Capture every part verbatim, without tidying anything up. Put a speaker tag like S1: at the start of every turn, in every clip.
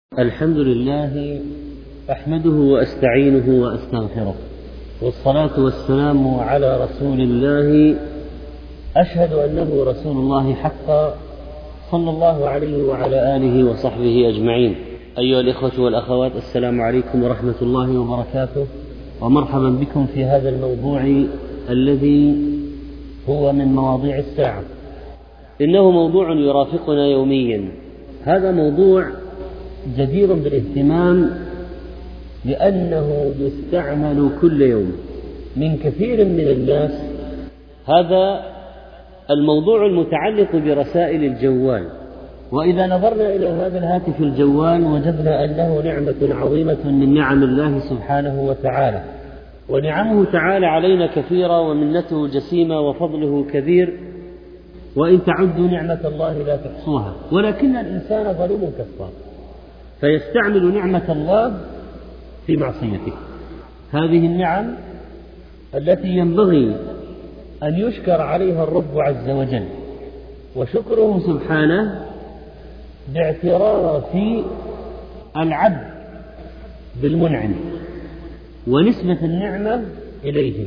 S1: الحمد لله أحمده وأستعينه وأستغفره، والصلاة والسلام على رسول الله أشهد أنه رسول الله حقا صلى الله عليه وعلى آله وصحبه أجمعين. أيها الإخوة والأخوات، السلام عليكم ورحمة الله وبركاته، ومرحبا بكم في هذا الموضوع الذي هو من مواضيع الساعة. إنه موضوع يرافقنا يوميا. هذا موضوع جدير بالاهتمام لأنه يستعمل كل يوم من كثير من الناس. هذا الموضوع المتعلق برسائل الجوال. وإذا نظرنا إلى هذا الهاتف الجوال وجدنا أنه نعمة عظيمة من نعم الله سبحانه وتعالى، ونعمه تعالى علينا كثيرة ومنته جسيمة وفضله كبير، وإن تعدوا نعمة الله لا تحصوها، ولكن الإنسان ظلوم كفار فيستعمل نعمة الله في معصيته. هذه النعم التي ينبغي أن يشكر عليها الرب عز وجل، وشكره سبحانه باعتراف العبد بالمنعم ونسبة النعمة إليه،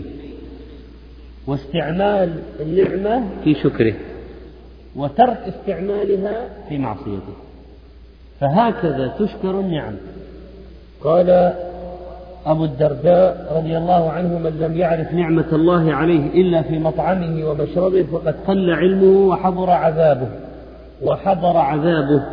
S1: واستعمال النعمة في شكره، وترك استعمالها في معصيته. فهكذا تشكر النعم. قال أبو الدرداء رضي الله عنه: من لم يعرف نعمة الله عليه إلا في مطعمه ومشربه فقد قل علمه وحضر عذابه وحضر عذابه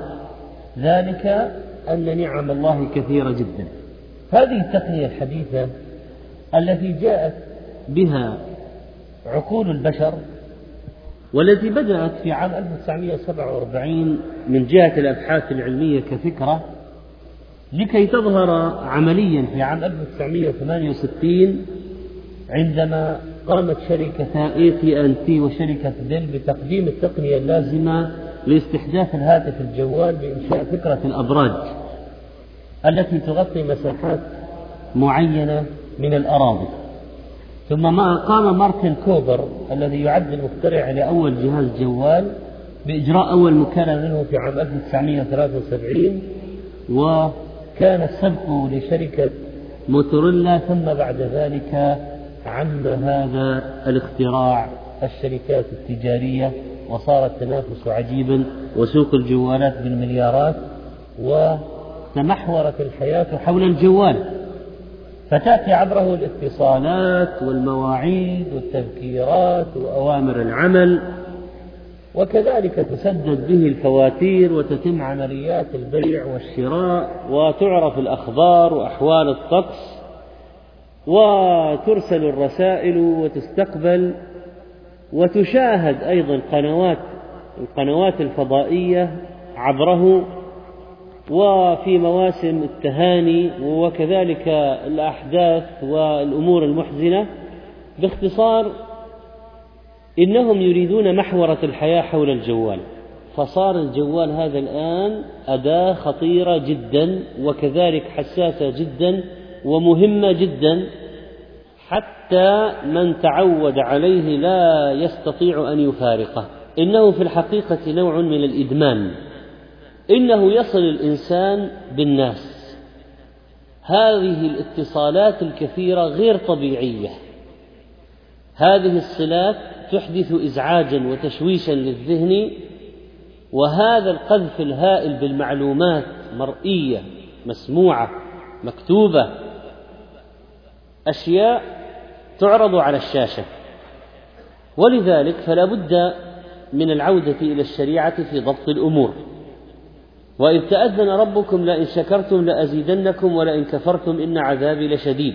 S1: ذلك أن نعم الله كثيرة جدا. هذه التقنية الحديثة التي جاءت بها عقول البشر، والتي بدأت في عام ألف وتسعمائة وسبعة وأربعين من جهة الأبحاث العلمية كفكرة، لكي تظهر عمليا في عام ألف وتسعمائة وثمانية وستين عندما قامت شركة إيه تي أند تي وشركة ديل بتقديم التقنية اللازمة لاستحداث الهاتف الجوال بإنشاء فكرة الأبراج التي تغطي مساحات معينة من الأراضي. ثم ما قام مارتن كوبر الذي يعد المخترع لأول جهاز جوال بإجراء أول مكالمة منه في عام ألف وتسعمائة وثلاثة وسبعين، وكان السبق لشركة موتوريلا، ثم بعد ذلك عم هذا الاختراع الشركات التجارية، وصار التنافس عجيبا، وسوق الجوالات بالمليارات، وتمحورت الحياة حول الجوال، فتأتي عبره الاتصالات والمواعيد والتذكيرات وأوامر العمل، وكذلك تسدد به الفواتير وتتم عمليات البيع والشراء، وتعرف الأخبار وأحوال الطقس، وترسل الرسائل وتستقبل، وتشاهد أيضا قنوات القنوات الفضائية عبره، وفي مواسم التهاني، وكذلك الأحداث والأمور المحزنة. باختصار، إنهم يريدون محورة الحياة حول الجوال. فصار الجوال هذا الآن أداة خطيرة جدا، وكذلك حساسة جدا ومهمة جدا، حتى من تعود عليه لا يستطيع أن يفارقه. إنه في الحقيقة نوع من الإدمان، إنه يصل الإنسان بالناس. هذه الاتصالات الكثيرة غير طبيعية، هذه الصلات تحدث إزعاجا وتشويشا للذهن، وهذا القذف الهائل بالمعلومات مرئية مسموعة مكتوبة، أشياء تعرض على الشاشة. ولذلك فلا بد من العودة إلى الشريعة في ضبط الأمور. وإذ تأذن ربكم لئن شكرتم لأزيدنكم ولئن كفرتم إن عذابي لشديد.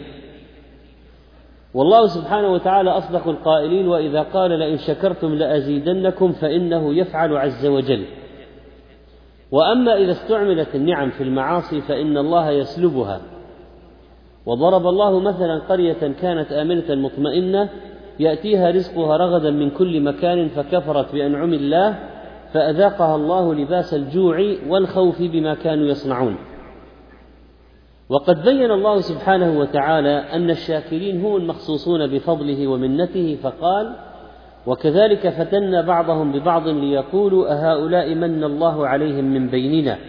S1: والله سبحانه وتعالى أصدق القائلين: وإذا قال لئن شكرتم لأزيدنكم فإنه يفعل عز وجل. وأما إذا استعملت النعم في المعاصي فإن الله يسلبها. وضرب الله مثلا قرية كانت آمنة مطمئنة يأتيها رزقها رغدا من كل مكان فكفرت بأنعم الله فأذاقها الله لباس الجوع والخوف بما كانوا يصنعون. وقد بين الله سبحانه وتعالى أن الشاكرين هم المخصوصون بفضله ومنته، فقال: وكذلك فتنا بعضهم ببعض ليقولوا أهؤلاء من الله عليهم من بيننا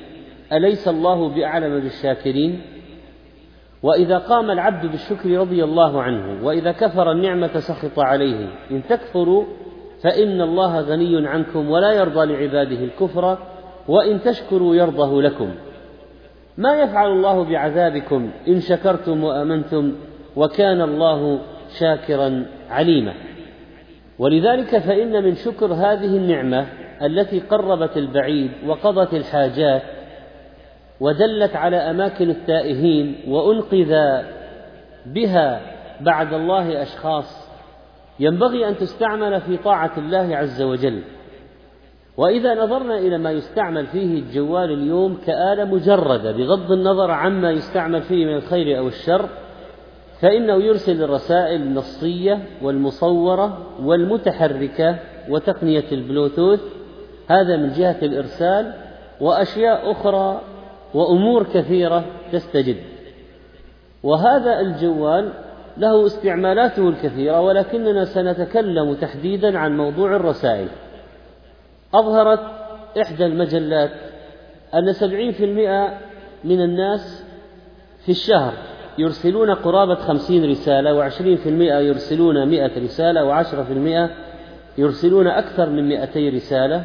S1: أليس الله بأعلم بالشاكرين؟ وإذا قام العبد بالشكر رضي الله عنه، وإذا كفر النعمة سخط عليه. إن تكفروا فإن الله غني عنكم ولا يرضى لعباده الكفر، وإن تشكروا يرضه لكم. ما يفعل الله بعذابكم إن شكرتم وآمنتم وكان الله شاكرا عليما. ولذلك فإن من شكر هذه النعمة التي قربت البعيد وقضت الحاجات ودلت على أماكن التائهين وأنقذ بها بعد الله أشخاص، ينبغي أن تستعمل في طاعة الله عز وجل. وإذا نظرنا إلى ما يستعمل فيه الجوال اليوم كآلة مجردة بغض النظر عما يستعمل فيه من الخير أو الشر، فإنه يرسل الرسائل النصية والمصورة والمتحركة وتقنية البلوتوث، هذا من جهة الإرسال، وأشياء أخرى وأمور كثيرة تستجد. وهذا الجوال له استعمالاته الكثيرة، ولكننا سنتكلم تحديدا عن موضوع الرسائل. أظهرت إحدى المجلات أن سبعين في المئة من الناس في الشهر يرسلون قرابة خمسين رسالة، وعشرين في المئة يرسلون مئة رسالة، وعشرة في المئة يرسلون أكثر من مئتي رسالة.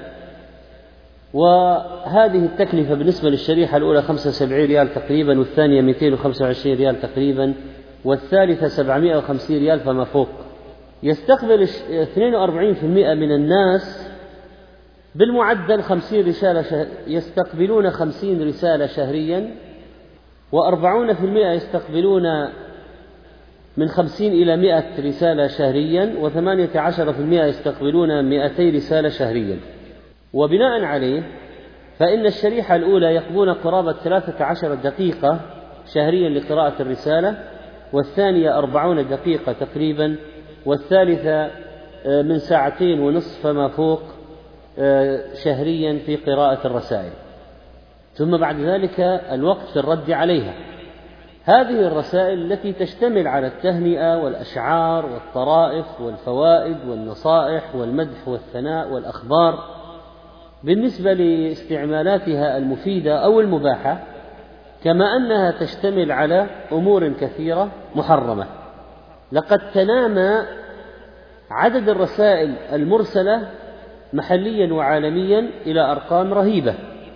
S1: وهذه التكلفة بالنسبة للشريحة الأولى خمسة وسبعين ريال تقريبا، والثانية مئتين وخمسة وعشرين ريال تقريبا، والثالثة سبعمائة وخمسين ريال فما فوق. يستقبل اثنين وأربعين في المئة من الناس بالمعدل خمسين رسالة شهر يستقبلون خمسين رسالة شهريا، وأربعون في المئة يستقبلون من خمسين إلى مئة رسالة شهريا، وثمانية عشر في المئة يستقبلون مئتي رسالة شهريا. وبناء عليه فإن الشريحة الأولى يقضون قرابة ثلاثة عشر دقيقة شهريا لقراءة الرسالة، والثانية أربعون دقيقة تقريبا، والثالثة من ساعتين ونصف فما فوق شهريا في قراءة الرسائل، ثم بعد ذلك الوقت في الرد عليها. هذه الرسائل التي تشتمل على التهنئة والأشعار والطرائف والفوائد والنصائح والمدح والثناء والأخبار، بالنسبة لاستعمالاتها المفيدة أو المباحة، كما أنها تشتمل على أمور كثيرة محرمة. لقد تنامى عدد الرسائل المرسلة محليا وعالميا إلى أرقام رهيبة.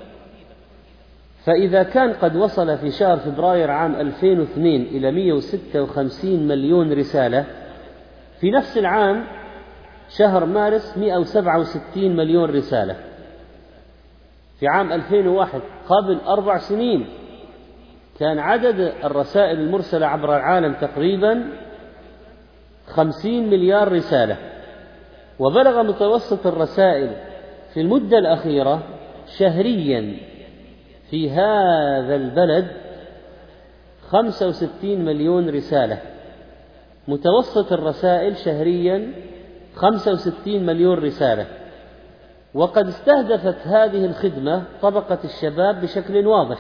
S1: فإذا كان قد وصل في شهر فبراير عام ألفين واثنين إلى مئة وستة وخمسين مليون رسالة، في نفس العام شهر مارس مئة وسبعة وستين مليون رسالة. في عام ألفين وواحد قبل أربع سنين كان عدد الرسائل المرسلة عبر العالم تقريبا خمسين مليار رسالة، وبلغ متوسط الرسائل في المدة الأخيرة شهريا في هذا البلد خمسة وستين مليون رسالة. متوسط الرسائل شهريا خمسة وستين مليون رسالة. وقد استهدفت هذه الخدمة طبقة الشباب بشكل واضح،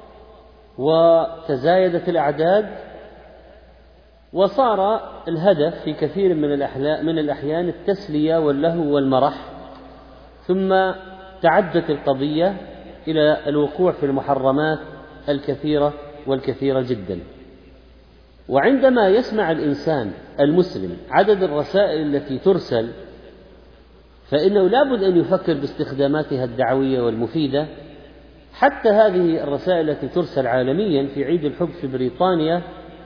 S1: وتزايدت الأعداد، وصار الهدف في كثير من الأحيان التسلية واللهو والمرح، ثم تعدت القضية إلى الوقوع في المحرمات الكثيرة والكثيرة جدا. وعندما يسمع الإنسان المسلم عدد الرسائل التي ترسل، فإنه لابد أن يفكر باستخداماتها الدعوية والمفيدة. حتى هذه الرسائل التي ترسل عالميا، في عيد الحب في بريطانيا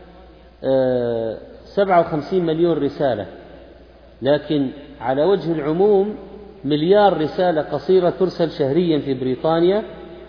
S1: سبعة وخمسين مليون رسالة، لكن على وجه العموم مليار رسالة قصيرة ترسل شهريا في بريطانيا.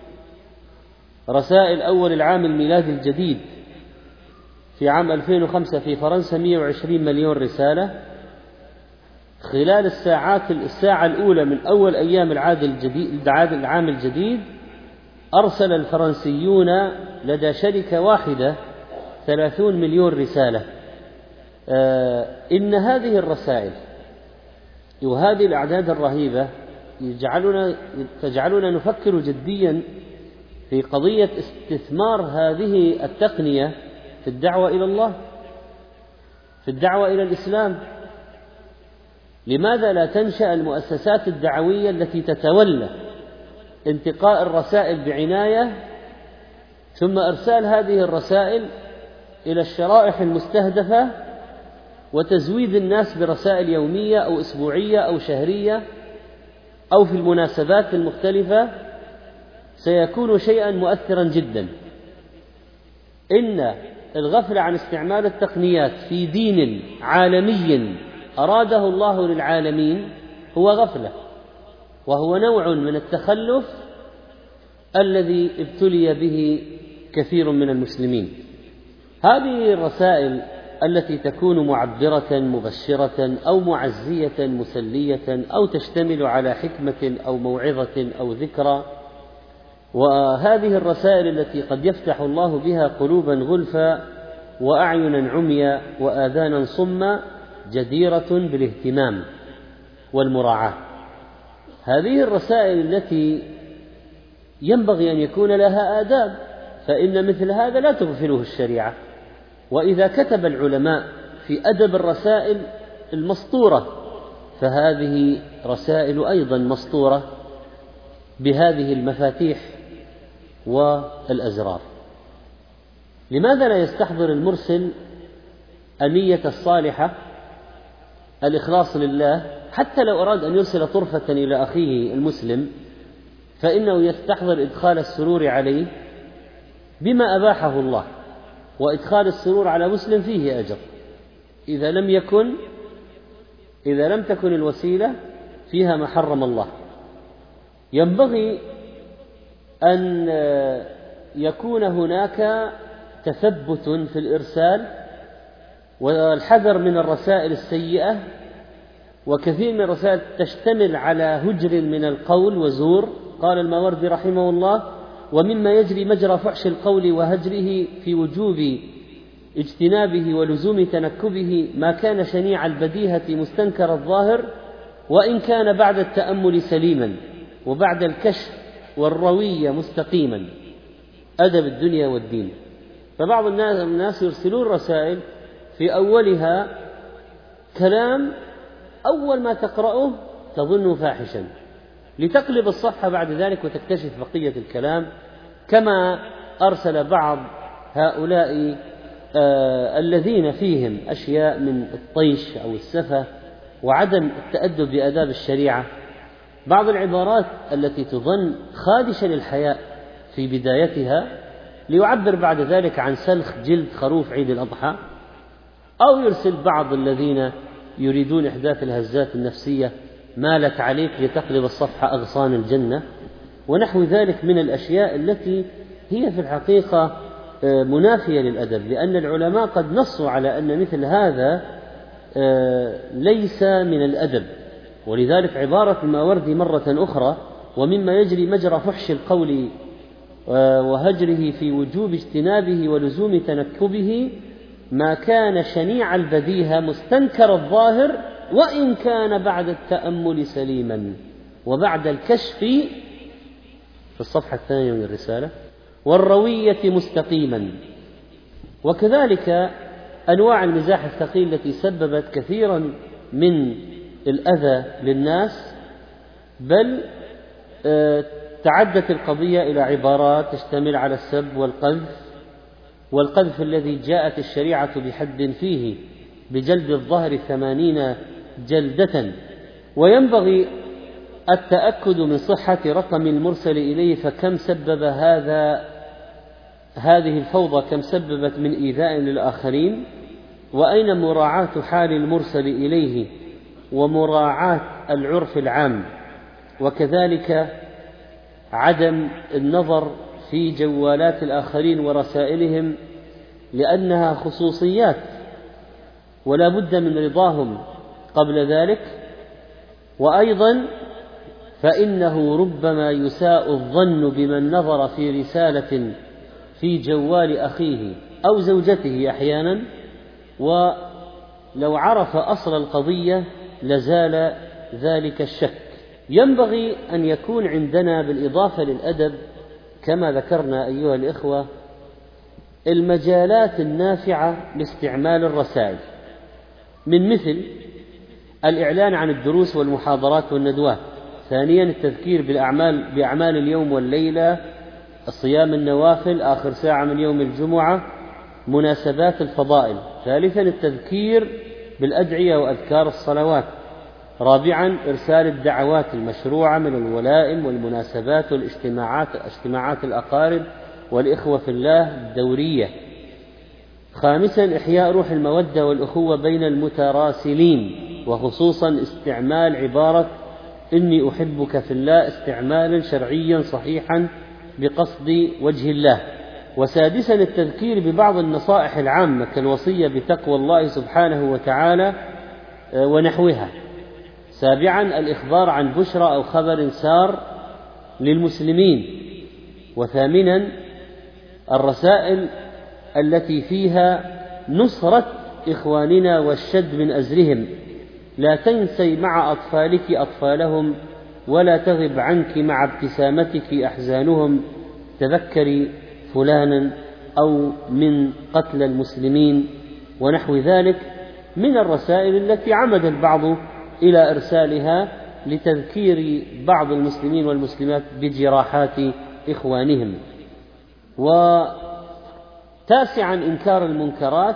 S1: رسائل أول العام الميلادي الجديد في عام ألفين وخمسة في فرنسا مئة وعشرين مليون رسالة. خلال الساعات الساعة الأولى من أول أيام العام الجديد العام الجديد أرسل الفرنسيون لدى شركة واحدة ثلاثون مليون رسالة. آه إن هذه الرسائل وهذه الأعداد الرهيبة يجعلنا تجعلنا نفكر جديا في قضية استثمار هذه التقنية في الدعوة إلى الله، في الدعوة إلى الإسلام. لماذا لا تنشأ المؤسسات الدعوية التي تتولى انتقاء الرسائل بعناية ثم إرسال هذه الرسائل إلى الشرائح المستهدفة وتزويد الناس برسائل يومية أو أسبوعية أو شهرية أو في المناسبات المختلفة سيكون شيئا مؤثرا جدا. إن الغفلة عن استعمال التقنيات في دين عالمي أراده الله للعالمين هو غفلة، وهو نوع من التخلف الذي ابتلي به كثير من المسلمين. هذه الرسائل التي تكون معبرة مبشرة أو معزية مسلية أو تشتمل على حكمة أو موعظة أو ذكرى، وهذه الرسائل التي قد يفتح الله بها قلوبا غلفا وأعينا عميا وآذانا صما جديرة بالاهتمام والمراعاة. هذه الرسائل التي ينبغي أن يكون لها آداب، فإن مثل هذا لا تغفله الشريعة. وإذا كتب العلماء في أدب الرسائل المسطورة فهذه رسائل أيضا مسطورة بهذه المفاتيح والأزرار. لماذا لا يستحضر المرسل النية الصالحة، الإخلاص لله، حتى لو أراد أن يرسل طرفة إلى أخيه المسلم فإنه يستحضر إدخال السرور عليه بما أباحه الله، وإدخال السرور على مسلم فيه أجر إذا لم يكن إذا لم تكن الوسيلة فيها ما حرم الله. ينبغي أن يكون هناك تثبت في الإرسال والحذر من الرسائل السيئة، وكثير من الرسائل تشتمل على هجر من القول وزور. قال الماوردي رحمه الله: ومما يجري مجرى فحش القول وهجره في وجوب اجتنابه ولزوم تنكبه ما كان شنيع البديهة مستنكر الظاهر وإن كان بعد التأمل سليما وبعد الكشف والروية مستقيما. أدب الدنيا والدين. فبعض الناس يرسلون رسائل في أولها كلام أول ما تقرأه تظن فاحشا، لتقلب الصفحة بعد ذلك وتكتشف بقية الكلام، كما أرسل بعض هؤلاء آه الذين فيهم أشياء من الطيش أو السفة وعدم التأدب بآداب الشريعة بعض العبارات التي تظن خادشة للحياء في بدايتها ليعبر بعد ذلك عن سلخ جلد خروف عيد الأضحى، أو يرسل بعض الذين يريدون إحداث الهزات النفسية مالت عليك لتقلب الصفحة أغصان الجنة ونحو ذلك من الأشياء التي هي في الحقيقة منافية للأدب، لأن العلماء قد نصوا على أن مثل هذا ليس من الأدب. ولذلك عبارة الماوردي مرة أخرى: ومما يجري مجرى فحش القول وهجره في وجوب اجتنابه ولزوم تنكبه ما كان شنيع البديهة مستنكر الظاهر وإن كان بعد التأمل سليما وبعد الكشف في الصفحة الثانية من الرسالة والروية مستقيما. وكذلك أنواع المزاح الثقيل التي سببت كثيرا من الأذى للناس، بل تعدت القضية إلى عبارات تشتمل على السب والقذف، والقذف الذي جاءت الشريعة بحد فيه بجلد الظهر ثمانين جلدة. وينبغي التأكد من صحة رقم المرسل إليه، فكم سبب هذا هذه الفوضى، كم سببت من إيذاء للآخرين، وأين مراعاة حال المرسل إليه ومراعاة العرف العام، وكذلك عدم النظر في جوالات الآخرين ورسائلهم لأنها خصوصيات ولا بد من رضاهم قبل ذلك. وأيضا فإنه ربما يساء الظن بمن نظر في رسالة في جوال أخيه أو زوجته أحيانا، ولو عرف أصل القضية لزال ذلك الشك. ينبغي أن يكون عندنا بالإضافة للأدب كما ذكرنا أيها الإخوة المجالات النافعة لاستعمال الرسائل، من مثل الإعلان عن الدروس والمحاضرات والندوات، ثانيا التذكير بالأعمال بأعمال اليوم والليلة صيام النوافل آخر ساعة من يوم الجمعة، مناسبات الفضائل. ثالثا التذكير بالأدعية وأذكار الصلوات. رابعا إرسال الدعوات المشروعة من الولائم والمناسبات والاجتماعات اجتماعات الأقارب والإخوة في الله الدورية. خامسا إحياء روح المودة والأخوة بين المتراسلين، وخصوصا استعمال عبارة إني أحبك في الله استعمالا شرعيا صحيحا بقصد وجه الله. وسادسا التذكير ببعض النصائح العامة كالوصية بتقوى الله سبحانه وتعالى ونحوها. سابعا الإخبار عن بشرى أو خبر سار للمسلمين. وثامنا الرسائل التي فيها نصرة إخواننا والشد من أزرهم. لا تنسي مع أطفالك أطفالهم، ولا تغب عنك مع ابتسامتك أحزانهم. تذكري فلانا أو من قتل المسلمين ونحو ذلك من الرسائل التي عمد البعض إلى إرسالها لتذكير بعض المسلمين والمسلمات بجراحات إخوانهم. وتاسعا إنكار المنكرات.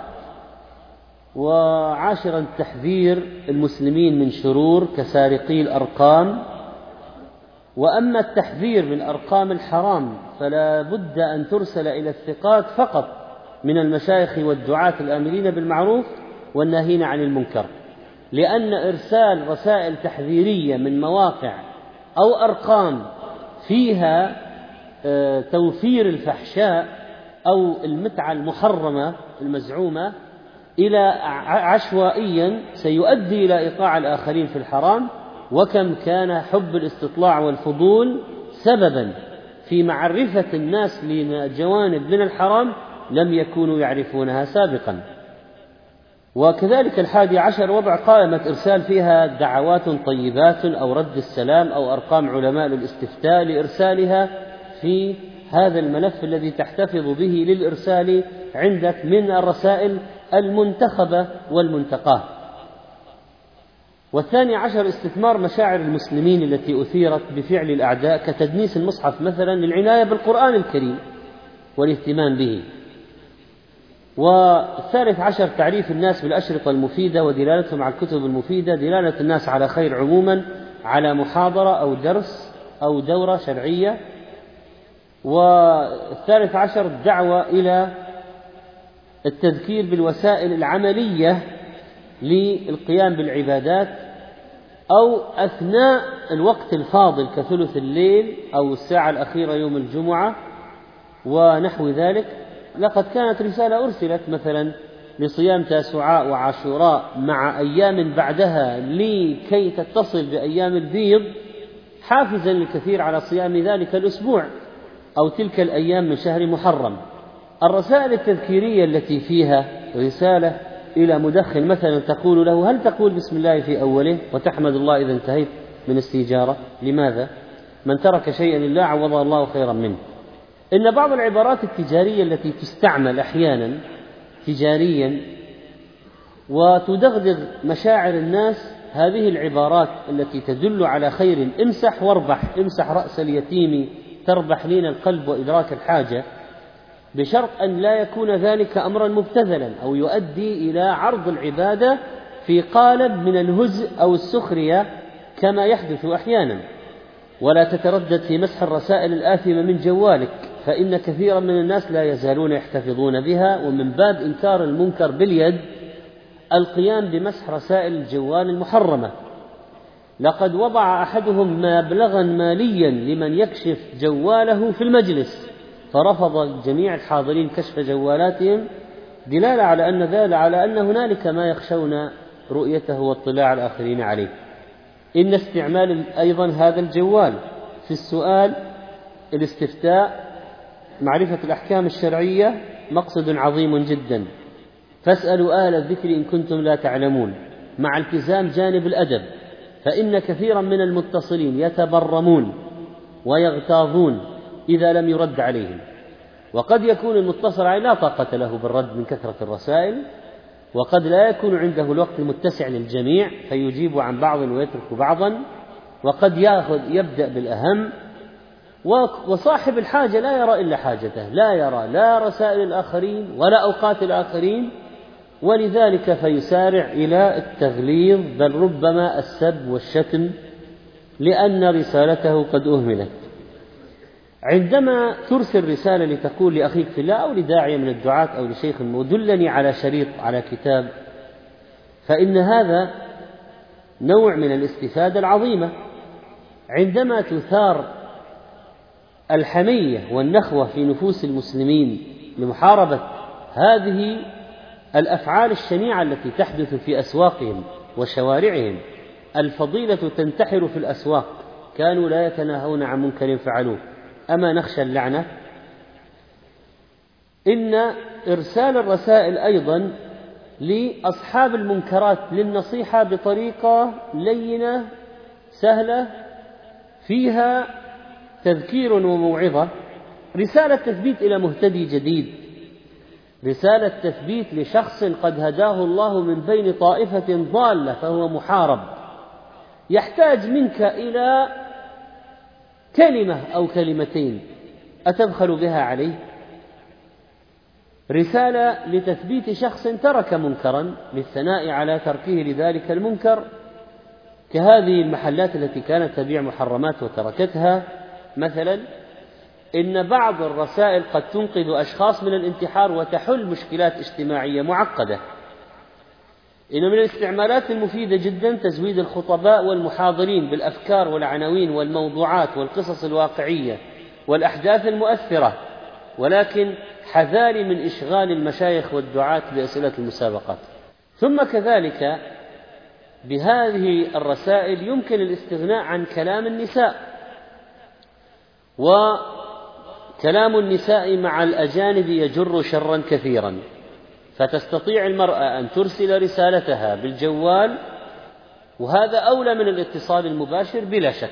S1: وعاشرا تحذير المسلمين من شرور كسارقي الأرقام. وأما التحذير من أرقام الحرام فلا بد أن ترسل إلى الثقات فقط من المشايخ والدعاة الآمرين بالمعروف والناهين عن المنكر، لأن إرسال رسائل تحذيرية من مواقع أو أرقام فيها توفير الفحشاء أو المتعة المحرمة المزعومة إلى عشوائيا سيؤدي إلى إيقاع الآخرين في الحرام. وكم كان حب الاستطلاع والفضول سببا في معرفة الناس لجوانب من الحرام لم يكونوا يعرفونها سابقا. وكذلك الحادي عشر وضع قائمة إرسال فيها دعوات طيبات أو رد السلام أو أرقام علماء للاستفتاء لإرسالها في هذا الملف الذي تحتفظ به للإرسال عندك من الرسائل المنتخبة والمنتقاة. والثاني عشر استثمار مشاعر المسلمين التي أثيرت بفعل الأعداء كتدنيس المصحف مثلا للعناية بالقرآن الكريم والاهتمام به. والثالث عشر تعريف الناس بالأشرطة المفيدة ودلالتهم على الكتب المفيدة، دلالة الناس على خير عموما على محاضرة أو درس أو دورة شرعية. والثالث عشر الدعوة إلى التذكير بالوسائل العملية للقيام بالعبادات أو أثناء الوقت الفاضل كثلث الليل أو الساعة الأخيرة يوم الجمعة ونحو ذلك. لقد كانت رسالة أرسلت مثلا لصيام تاسوعاء وعاشوراء مع أيام بعدها لكي تتصل بأيام البيض حافزا للكثير على صيام ذلك الأسبوع أو تلك الأيام من شهر محرم. الرسائل التذكيرية التي فيها رسالة إلى مدخن مثلا تقول له هل تقول بسم الله في أوله وتحمد الله إذا انتهيت من السيجارة؟ لماذا؟ من ترك شيئا لله عوضه الله خيرا منه. إن بعض العبارات التجارية التي تستعمل أحيانا تجاريا وتدغدغ مشاعر الناس، هذه العبارات التي تدل على خير امسح واربح، امسح رأس اليتيم تربح لين القلب وإدراك الحاجة، بشرط أن لا يكون ذلك أمرا مبتذلا أو يؤدي إلى عرض العبادة في قالب من الهزء أو السخرية كما يحدث أحيانا. ولا تتردد في مسح الرسائل الآثمة من جوالك، فإن كثيرا من الناس لا يزالون يحتفظون بها. ومن باب إنكار المنكر باليد القيام بمسح رسائل الجوال المحرمة. لقد وضع أحدهم مبلغا ماليا لمن يكشف جواله في المجلس، فرفض جميع الحاضرين كشف جوالاتهم دلالة على أن ذلك على أن هنالك ما يخشون رؤيته واطلاع الآخرين عليه. إن استعمال أيضا هذا الجوال في السؤال، الاستفتاء، معرفة الأحكام الشرعية مقصد عظيم جدا. فاسألوا أهل الذكر إن كنتم لا تعلمون، مع التزام جانب الأدب، فإن كثيرا من المتصلين يتبرمون ويغتاظون إذا لم يرد عليهم، وقد يكون المتصل عليه لا طاقة له بالرد من كثرة الرسائل، وقد لا يكون عنده الوقت المتسع للجميع فيجيب عن بعض ويترك بعضا، وقد يأخذ يبدأ بالأهم وصاحب الحاجة لا يرى إلا حاجته، لا يرى لا رسائل الآخرين ولا أوقات الآخرين، ولذلك فيسارع إلى التغليظ بل ربما السب والشتم لأن رسالته قد أهملت. عندما ترسل رسالة لتقول لأخيك في الله أو لداعية من الدعاة أو لشيخ دلني على شريط على كتاب، فإن هذا نوع من الاستفادة العظيمة. عندما تثار الحمية والنخوة في نفوس المسلمين لمحاربة هذه الأفعال الشنيعة التي تحدث في أسواقهم وشوارعهم، الفضيلة تنتحر في الأسواق، كانوا لا يتناهون عن منكر فعلوه، أما نخشى اللعنة. إن إرسال الرسائل أيضا لأصحاب المنكرات للنصيحة بطريقة لينة سهلة فيها تذكير وموعظة، رسالة تثبيت إلى مهتدي جديد، رسالة تثبيت لشخص قد هداه الله من بين طائفة ضالة فهو محارب، يحتاج منك إلى كلمة أو كلمتين أتبخل بها عليه. رسالة لتثبيت شخص ترك منكرا للثناء على تركه لذلك المنكر، كهذه المحلات التي كانت تبيع محرمات وتركتها مثلا. إن بعض الرسائل قد تنقذ أشخاص من الانتحار وتحل مشكلات اجتماعية معقدة. إن من الاستعمالات المفيدة جدا تزويد الخطباء والمحاضرين بالأفكار والعناوين والموضوعات والقصص الواقعية والأحداث المؤثرة، ولكن حذاري من إشغال المشايخ والدعاة بأسئلة المسابقات. ثم كذلك بهذه الرسائل يمكن الاستغناء عن كلام النساء، وكلام النساء مع الأجانب يجر شرا كثيرا، فتستطيع المرأة أن ترسل رسالتها بالجوال، وهذا أولى من الاتصال المباشر بلا شك.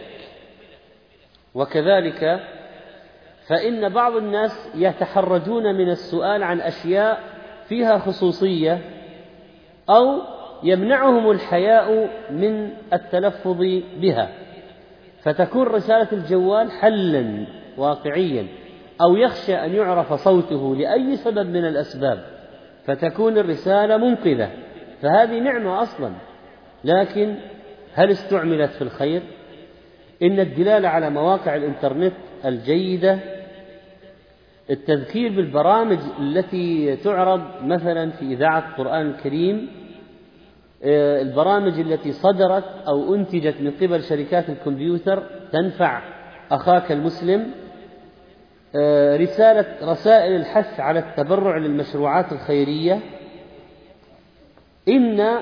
S1: وكذلك فإن بعض الناس يتحرجون من السؤال عن أشياء فيها خصوصية أو يمنعهم الحياء من التلفظ بها، فتكون رسالة الجوال حلا واقعيا، أو يخشى أن يعرف صوته لأي سبب من الأسباب فتكون الرسالة منقذة، فهذه نعمة أصلا، لكن هل استعملت في الخير؟ إن الدلالة على مواقع الإنترنت الجيدة، التذكير بالبرامج التي تعرض مثلا في إذاعة القرآن الكريم، البرامج التي صدرت أو أنتجت من قبل شركات الكمبيوتر تنفع أخاك المسلم، رسالة رسائل الحث على التبرع للمشروعات الخيرية. إن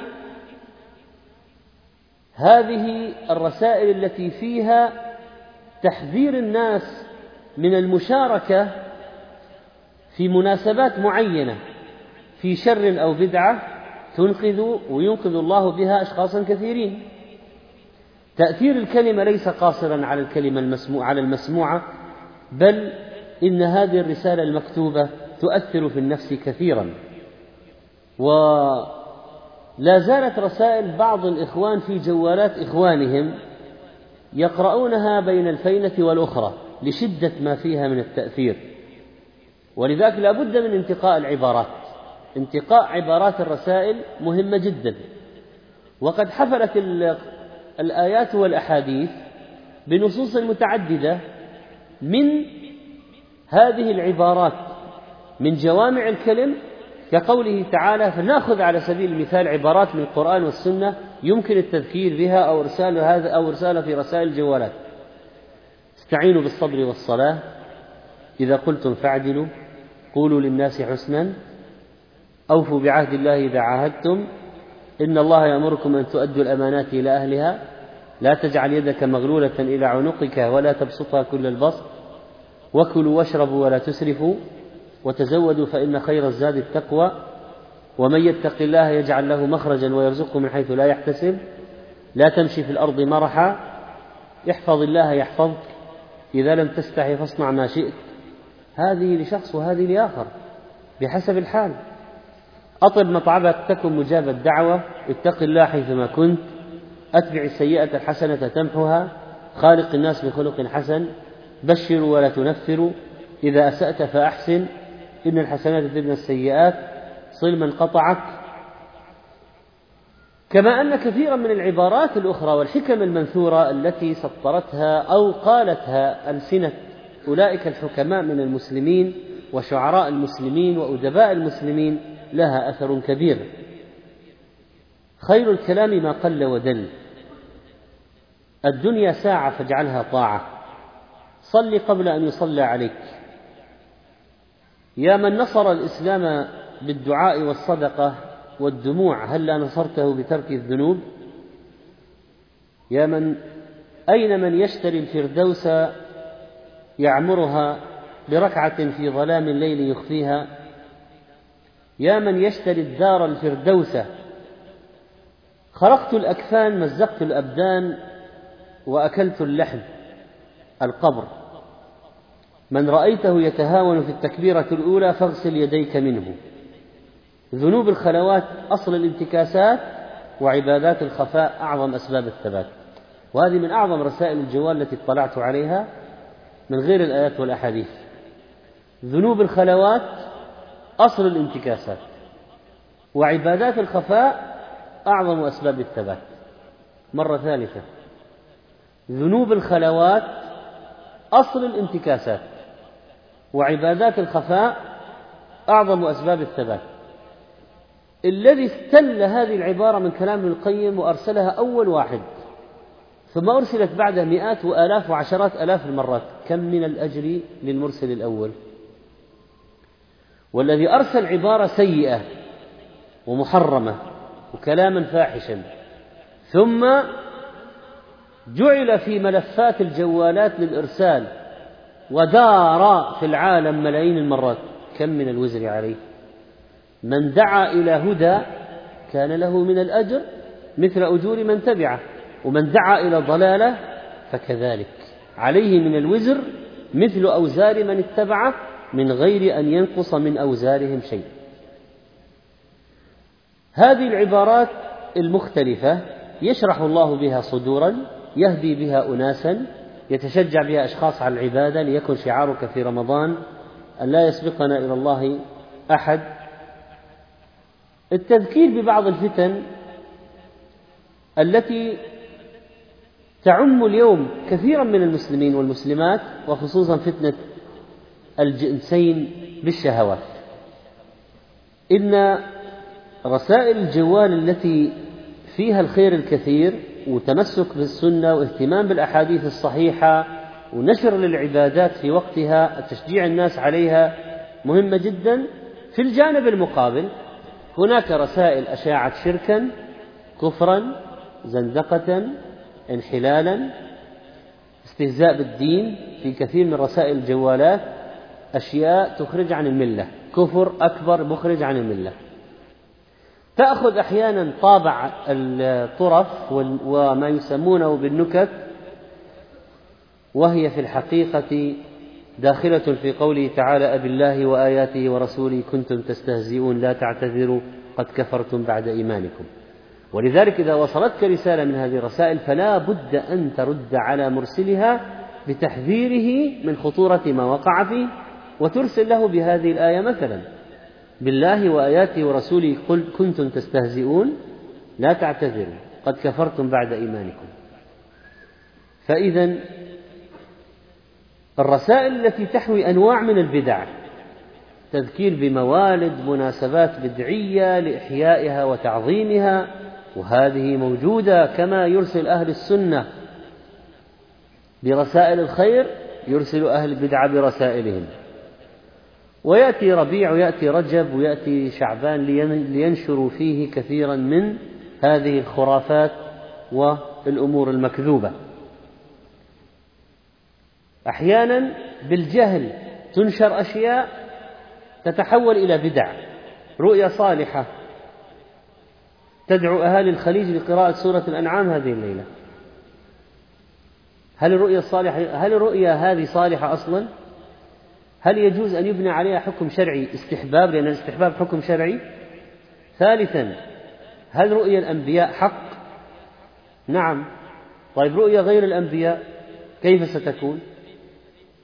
S1: هذه الرسائل التي فيها تحذير الناس من المشاركة في مناسبات معينة في شر أو بدعة تنقذ وينقذ الله بها أشخاصا كثيرين. تأثير الكلمة ليس قاصرا على الكلمة المسموعة على المسموعة، بل إن هذه الرسالة المكتوبة تؤثر في النفس كثيرا. ولا زالت رسائل بعض الإخوان في جوالات إخوانهم يقرؤونها بين الفينة والأخرى لشدة ما فيها من التأثير، ولذلك لا بد من انتقاء العبارات. انتقاء عبارات الرسائل مهمة جدا، وقد حفلت الآيات والأحاديث بنصوص متعددة من هذه العبارات من جوامع الكلم، كقوله تعالى: فلنأخذ على سبيل المثال عبارات من القرآن والسنة يمكن التذكير بها أو إرسال هذا أو إرسالها في رسائل الجوالات: استعينوا بالصبر والصلاة، إذا قلتم فاعدلوا، قولوا للناس حسنا، أوفوا بعهد الله إذا عاهدتم، إن الله يأمركم أن تؤدوا الأمانات إلى أهلها، لا تجعل يدك مغلولة إلى عنقك ولا تبسطها كل البسط، وكلوا واشربوا ولا تسرفوا، وتزودوا فإن خير الزاد التقوى، ومن يتق الله يجعل له مخرجا ويرزقه من حيث لا يحتسب، لا تمشي في الأرض مرحا، احفظ الله يحفظك، إذا لم تستحي فاصنع ما شئت. هذه لشخص وهذه لآخر بحسب الحال. أطب مطعبك تكن مجاب الدعوة، اتق الله حيثما كنت، أتبع السيئة الحسنة تمحها، خالق الناس بخلق حسن، بشروا ولا تنفروا، إذا أسأت فأحسن، إن الحسنات تذهبن السيئات، صل من قطعك. كما أن كثيرا من العبارات الأخرى والحكم المنثورة التي سطرتها أو قالتها ألسنة أولئك الحكماء من المسلمين وشعراء المسلمين وأدباء المسلمين لها أثر كبير. خير الكلام ما قل ودل، الدنيا ساعة فاجعلها طاعة، صل قبل أن يصلى عليك. يا من نصر الإسلام بالدعاء والصدقة والدموع، هلا نصرته بترك الذنوب؟ يا من أين من يشتري الفردوس يعمرها بركعة في ظلام الليل يخفيها؟ يا من يشتري الدار الفردوس، خرقت الأكفان مزقت الأبدان وأكلت اللحم القبر. من رأيته يتهاون في التكبيرة الأولى فاغسل يديك منه. ذنوب الخلوات أصل الانتكاسات، وعبادات الخفاء أعظم أسباب الثبات. وهذه من أعظم رسائل الجوال التي اطلعت عليها من غير الآيات والأحاديث. ذنوب الخلوات أصل الانتكاسات، وعبادات الخفاء أعظم أسباب الثبات. مرة ثالثة، ذنوب الخلوات أصل الانتكاسات، وعبادات الخفاء أعظم أسباب الثبات. الذي استل هذه العبارة من كلام ابن القيم وأرسلها أول واحد، ثم أرسلت بعدها مئات وآلاف وعشرات آلاف المرات، كم من الأجر للمرسل الأول؟ والذي أرسل عبارة سيئة ومحرمة وكلاما فاحشا، ثم جعل في ملفات الجوالات للإرسال ودار في العالم ملايين المرات، كم من الوزر عليه؟ من دعا إلى هدى كان له من الأجر مثل أجور من تبعه، ومن دعا إلى ضلالة فكذلك عليه من الوزر مثل أوزار من اتبعه من غير أن ينقص من أوزارهم شيء. هذه العبارات المختلفة يشرح الله بها صدورا، يهدي بها أناسا، يتشجع بها أشخاص على العبادة، ليكن شعارك في رمضان أن لا يسبقنا إلى الله أحد. التذكير ببعض الفتن التي تعم اليوم كثيرا من المسلمين والمسلمات، وخصوصا فتنة الجنسين بالشهوات. إن رسائل الجوال التي فيها الخير الكثير وتمسك بالسنة واهتمام بالأحاديث الصحيحة ونشر للعبادات في وقتها، تشجيع الناس عليها، مهمة جدا. في الجانب المقابل هناك رسائل أشاعت شركا، كفرا، زندقة، انحلالا، استهزاء بالدين. في كثير من رسائل الجوالات أشياء تخرج عن الملة، كفر أكبر مخرج عن الملة. تأخذ أحيانا طابع الطرف وما يسمونه بالنكت، وهي في الحقيقة داخلة في قوله تعالى: أبي الله وآياته ورسوله كنتم تستهزئون لا تعتذروا قد كفرتم بعد إيمانكم. ولذلك إذا وصلتك رسالة من هذه الرسائل فلا بد أن ترد على مرسلها بتحذيره من خطورة ما وقع فيه، وترسل له بهذه الآية مثلا: بالله وآياته ورسوله قل كنتم تستهزئون لا تعتذروا قد كفرتم بعد إيمانكم. فإذا الرسائل التي تحوي أنواع من البدع، تذكير بموالد، مناسبات بدعية لإحيائها وتعظيمها، وهذه موجودة. كما يرسل أهل السنة برسائل الخير يرسل أهل البدع برسائلهم. ويأتي ربيع ويأتي رجب ويأتي شعبان لينشروا فيه كثيرا من هذه الخرافات والأمور المكذوبة. أحيانا بالجهل تنشر أشياء تتحول إلى بدع. رؤيا صالحة تدعو أهالي الخليج لقراءة سورة الأنعام هذه الليلة. هل الرؤيا الصالحة هل الرؤيا هذه صالحة أصلا؟ هل يجوز أن يبنى عليها حكم شرعي استحباب، لأن الاستحباب حكم شرعي؟ ثالثا، هل رؤيا الأنبياء حق؟ نعم. طيب رؤيا غير الأنبياء كيف ستكون؟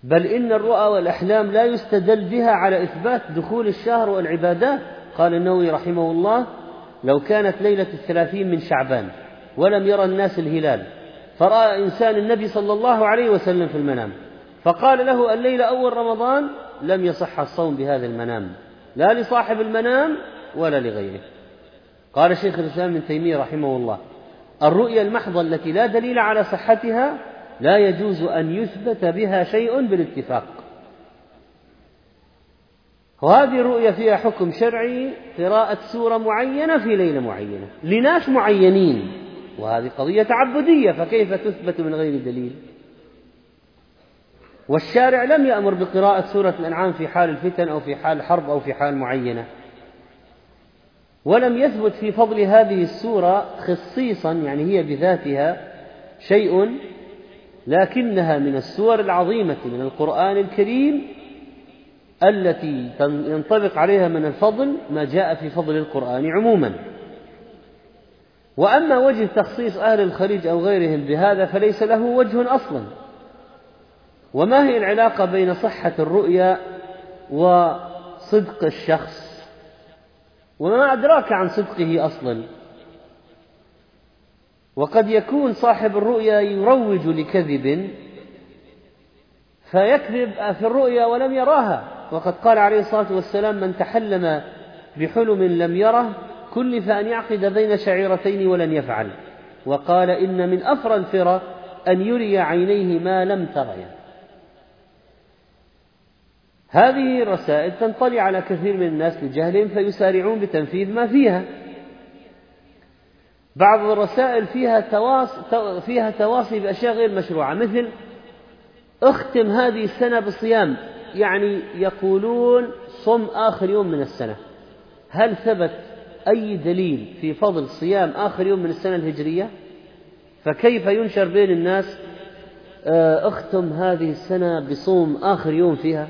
S1: بل إن الرؤى والأحلام لا يستدل بها على إثبات دخول الشهر والعبادات. قال النووي رحمه الله: لو كانت ليلة الثلاثين من شعبان ولم يرى الناس الهلال، فرأى إنسان النبي صلى الله عليه وسلم في المنام فقال له الليلة أول رمضان، لم يصح الصوم بهذا المنام، لا لصاحب المنام ولا لغيره. قال شيخ الإسلام ابن تيمية رحمه الله: الرؤيا المحضة التي لا دليل على صحتها لا يجوز أن يثبت بها شيء بالاتفاق. وهذه الرؤيا فيها حكم شرعي، قراءة سورة معينة في ليلة معينة لناس معينين، وهذه قضية تعبدية، فكيف تثبت من غير دليل؟ والشارع لم يأمر بقراءة سورة الأنعام في حال الفتن أو في حال الحرب أو في حال معينة، ولم يثبت في فضل هذه السورة خصيصا، يعني هي بذاتها شيء، لكنها من السور العظيمة من القرآن الكريم التي ينطبق عليها من الفضل ما جاء في فضل القرآن عموما. وأما وجه تخصيص أهل الخليج أو غيرهم بهذا فليس له وجه أصلا. وما هي العلاقة بين صحة الرؤيا وصدق الشخص؟ وما أدراك عن صدقه أصلا؟ وقد يكون صاحب الرؤيا يروج لكذب فيكذب في الرؤيا ولم يراها، وقد قال عليه الصلاة والسلام: من تحلم بحلم لم يره كلف أن يعقد بين شعيرتين ولن يفعل. وقال: إن من أفرى الفرى أن يري عينيه ما لم تريا. هذه الرسائل تنطلي على كثير من الناس لجهلهم فيسارعون بتنفيذ ما فيها. بعض الرسائل فيها تواصي, فيها تواصي بأشياء غير مشروعة، مثل: اختم هذه السنة بصيام، يعني يقولون صم آخر يوم من السنة. هل ثبت أي دليل في فضل صيام آخر يوم من السنة الهجرية؟ فكيف ينشر بين الناس اختم هذه السنة بصوم آخر يوم فيها؟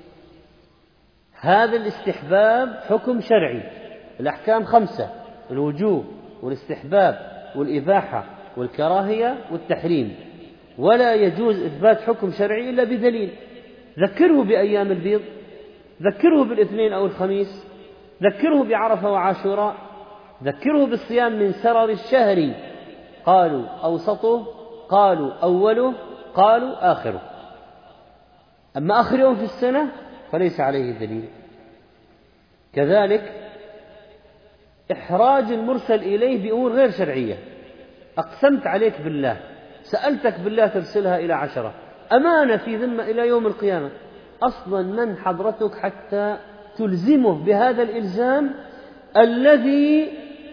S1: هذا الاستحباب حكم شرعي، الأحكام خمسة: الوجوب والاستحباب والإباحة والكراهية والتحريم، ولا يجوز إثبات حكم شرعي إلا بدليل. ذكره بأيام البيض، ذكره بالاثنين أو الخميس، ذكره بعرفة وعاشوراء، ذكره بالصيام من سرر الشهر، قالوا أوسطه، قالوا أوله، قالوا آخره. أما آخر يوم في السنة فليس عليه دليل. كذلك إحراج المرسل إليه بأمور غير شرعية. أقسمت عليك بالله، سألتك بالله ترسلها إلى عشرة، أمانة في ذمة إلى يوم القيامة. أصلا من حضرتك حتى تلزمه بهذا الإلزام الذي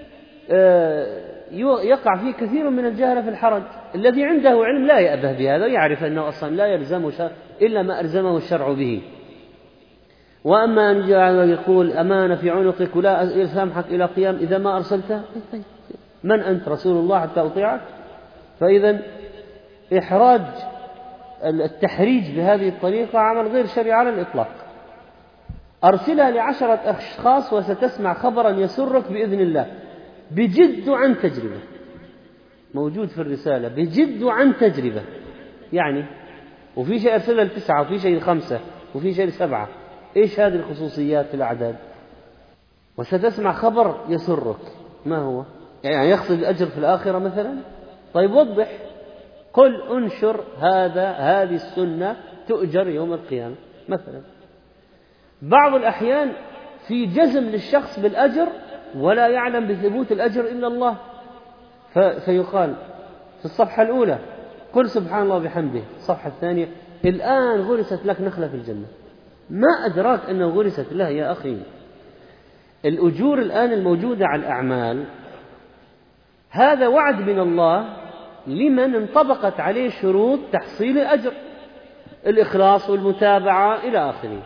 S1: يقع فيه كثير من الجهل في الحرج؟ الذي عنده علم لا يأبه بهذا، يعرف أنه أصلا لا يلزمه شرع إلا ما ألزمه الشرع به. وأما أن يقول أمانة في عنقك ولا يسامحك إلى قيام إذا ما أرسلته، من أنت؟ رسول الله حتى أطيعك؟ فإذا إحراج التحريج بهذه الطريقة عمل غير شرعي على الإطلاق. أرسلها لعشرة أشخاص وستسمع خبرا يسرك بإذن الله، بجد عن تجربة، موجود في الرسالة بجد عن تجربة، يعني وفي شيء أرسلها لتسعة وفي شيء لخمسة وفي شيء لسبعة. إيش هذه الخصوصيات في الأعداد؟ وستسمع خبر يسرك، ما هو؟ يعني يقصد الأجر في الآخرة مثلا؟ طيب وضح، قل انشر هذا هذه السنة تؤجر يوم القيامة مثلا. بعض الأحيان في جزم للشخص بالأجر ولا يعلم بثبوت الأجر إلا الله، فيقال في الصفحة الأولى قل سبحان الله بحمده، الصفحة الثانية الآن غرست لك نخلة في الجنة. ما أدراك أنه غرست له يا أخي؟ الأجور الآن الموجودة على الأعمال هذا وعد من الله لمن انطبقت عليه شروط تحصيل الأجر، الإخلاص والمتابعة إلى آخره.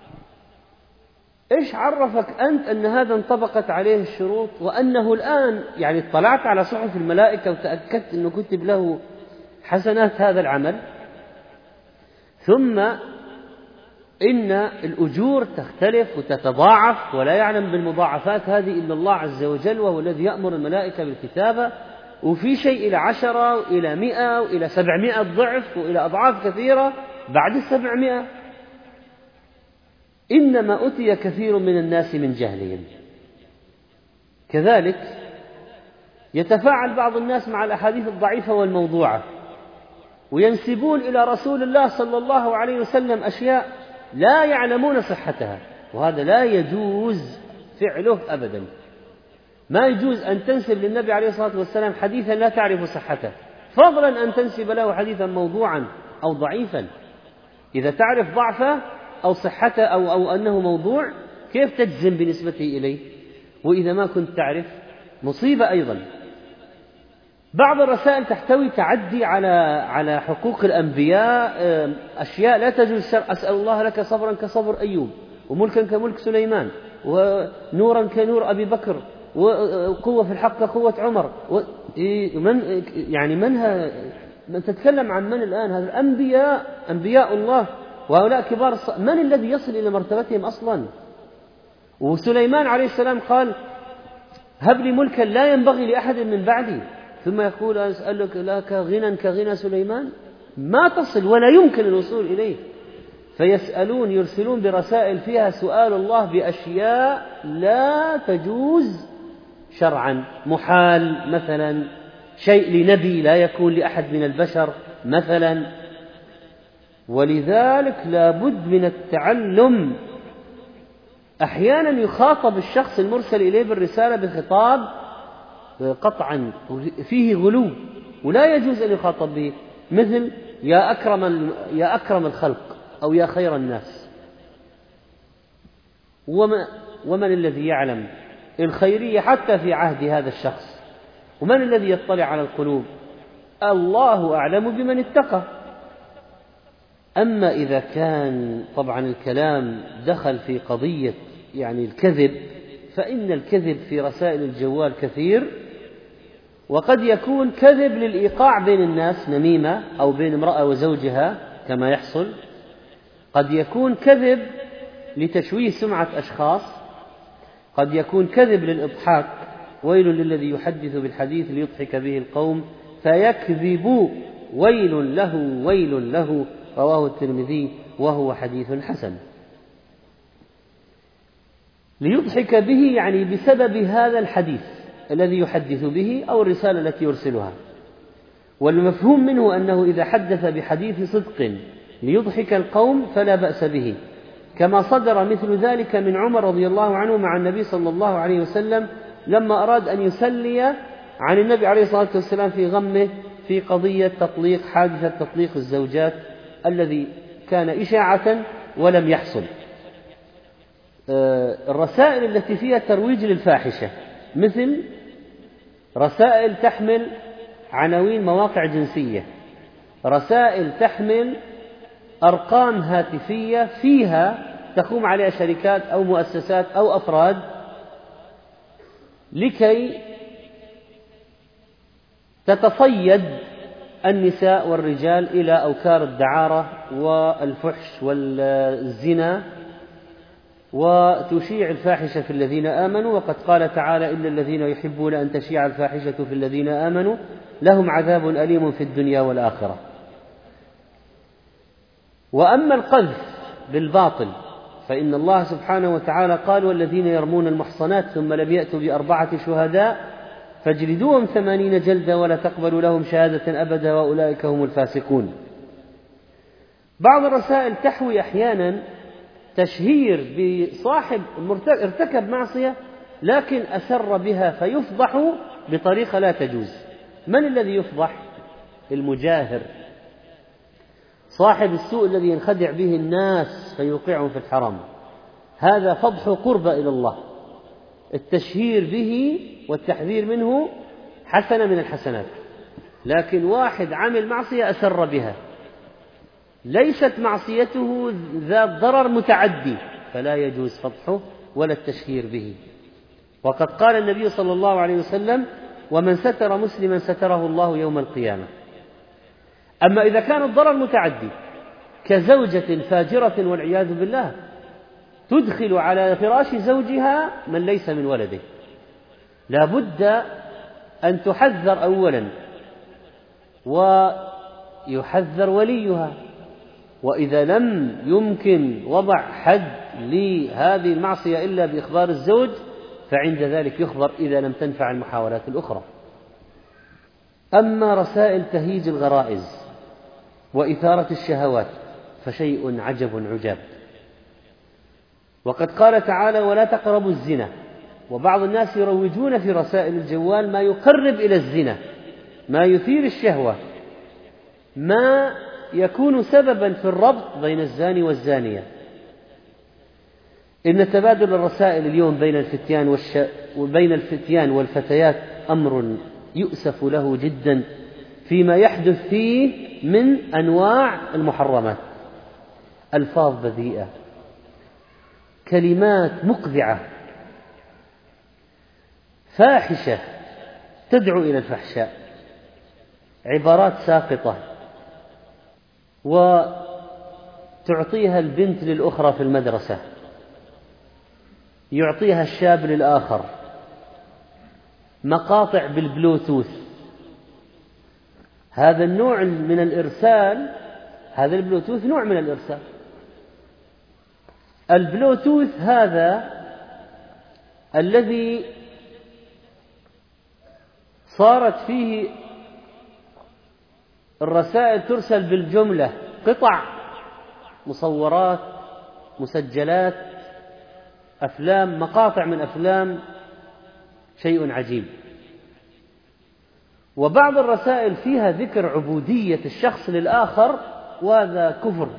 S1: إيش عرفك أنت أن هذا انطبقت عليه الشروط وأنه الآن يعني اطلعت على صحف الملائكة وتأكدت أنه كتب له حسنات هذا العمل؟ ثم إن الأجور تختلف وتتضاعف، ولا يعلم بالمضاعفات هذه إلا الله عز وجل، وهو الذي يأمر الملائكة بالكتابة. وفي شيء إلى عشرة وإلى مئة وإلى سبعمائة ضعف وإلى أضعاف كثيرة، بعد السبعمائة. إنما أتي كثير من الناس من جهلهم. كذلك يتفاعل بعض الناس مع الأحاديث الضعيفة والموضوعة، وينسبون إلى رسول الله صلى الله عليه وسلم أشياء لا يعلمون صحتها، وهذا لا يجوز فعله أبدا. ما يجوز أن تنسب للنبي عليه الصلاة والسلام حديثا لا تعرف صحته، فضلا أن تنسب له حديثا موضوعا أو ضعيفا. إذا تعرف ضعفه أو صحته أو, أو أنه موضوع، كيف تجزم بنسبته إليه؟ وإذا ما كنت تعرف مصيبة أيضا. بعض الرسائل تحتوي تعدي على على حقوق الأنبياء، أشياء لا تجوز الشرع. أسأل الله لك صبرا كصبر أيوب، وملكا كملك سليمان، ونورا كنور أبي بكر، وقوة في الحق كقوة عمر. من يعني منها من تتكلم عن من الآن؟ هذا الأنبياء، أنبياء الله، وهؤلاء كبار. من الذي يصل إلى مرتبتهم أصلا؟ وسليمان عليه السلام قال هب لي ملكا لا ينبغي لأحد من بعدي، ثم يقول أسألك لك غنى كغنى سليمان. ما تصل ولا يمكن الوصول إليه. فيسألون يرسلون برسائل فيها سؤال الله بأشياء لا تجوز شرعا، محال مثلا، شيء لنبي لا يكون لأحد من البشر مثلا. ولذلك لا بد من التعلم. أحيانا يخاطب الشخص المرسل إليه بالرسالة بخطاب قطعا فيه غلو ولا يجوز أن يخاطب به، مثل يا أكرم, يا أكرم الخلق أو يا خير الناس. وما ومن الذي يعلم الخيرية حتى في عهد هذا الشخص؟ ومن الذي يطلع على القلوب؟ الله أعلم بمن اتقى. أما إذا كان طبعا الكلام دخل في قضية يعني الكذب، فإن الكذب في رسائل الجوال كثير، وقد يكون كذب للإيقاع بين الناس، نميمة، أو بين امرأة وزوجها كما يحصل. قد يكون كذب لتشويه سمعة أشخاص. قد يكون كذب للإضحاك، ويل للذي يحدث بالحديث ليضحك به القوم فيكذب ويل له ويل له، رواه الترمذي وهو حديث حسن. ليضحك به يعني بسبب هذا الحديث الذي يحدث به أو الرسالة التي يرسلها. والمفهوم منه أنه إذا حدث بحديث صدق ليضحك القوم فلا بأس به، كما صدر مثل ذلك من عمر رضي الله عنه مع النبي صلى الله عليه وسلم لما أراد أن يسلي عن النبي عليه الصلاة والسلام في غمه في قضية تطليق، حادثة تطليق الزوجات الذي كان إشاعة ولم يحصل. الرسائل التي فيها ترويج للفاحشة، مثل رسائل تحمل عناوين مواقع جنسية، رسائل تحمل أرقام هاتفية فيها تقوم عليها شركات أو مؤسسات أو أفراد لكي تتصيد النساء والرجال إلى أوكار الدعارة والفحش والزنا، وتشيع الفاحشة في الذين آمنوا. وقد قال تعالى إن الذين يحبون أن تشيع الفاحشة في الذين آمنوا لهم عذاب أليم في الدنيا والآخرة. وأما القذف بالباطل فإن الله سبحانه وتعالى قال والذين يرمون المحصنات ثم لم يأتوا بأربعة شهداء فاجلدوهم ثمانين جلدة ولا تقبلوا لهم شهادة أبدا وأولئك هم الفاسقون. بعض الرسائل تحوي أحيانا تشهير بصاحب ارتكب معصية لكن أسر بها فيفضح بطريقة لا تجوز. من الذي يفضح؟ المجاهر، صاحب السوء الذي ينخدع به الناس فيوقعهم في الحرام. هذا فضح قرب إلى الله. التشهير به والتحذير منه حسنة من الحسنات، لكن واحد عمل معصية أسر بها ليست معصيته ذات ضرر متعدي فلا يجوز فضحه ولا التشهير به. وقد قال النبي صلى الله عليه وسلم ومن ستر مسلما ستره الله يوم القيامة. أما إذا كان الضرر متعدي كزوجة فاجرة والعياذ بالله تدخل على فراش زوجها من ليس من ولده، لا بد أن تحذر أولا ويحذر وليها وإذا لم يمكن وضع حد لهذه المعصية إلا بإخبار الزوج فعند ذلك يخبر إذا لم تنفع المحاولات الأخرى. أما رسائل تهيج الغرائز وإثارة الشهوات فشيء عجب عجاب. وقد قال تعالى: ولا تقربوا الزنا. وبعض الناس يروجون في رسائل الجوال ما يقرب إلى الزنا، ما يثير الشهوة، ما يكون سببا في الربط بين الزاني والزانية. إن تبادل الرسائل اليوم بين الفتيان والش... وبين الفتيان والفتيات أمر يؤسف له جدا فيما يحدث فيه من أنواع المحرمات. ألفاظ بذيئة، كلمات مقذعة، فاحشة تدعو إلى الفحشاء، عبارات ساقطة، وتعطيها البنت للأخرى في المدرسة، يعطيها الشاب للآخر، مقاطع بالبلوتوث. هذا النوع من الإرسال، هذا البلوتوث نوع من الإرسال. البلوتوث هذا الذي صارت فيه الرسائل ترسل بالجملة، قطع، مصورات، مسجلات، أفلام، مقاطع من أفلام، شيء عجيب. وبعض الرسائل فيها ذكر عبودية الشخص للآخر، وهذا كفر.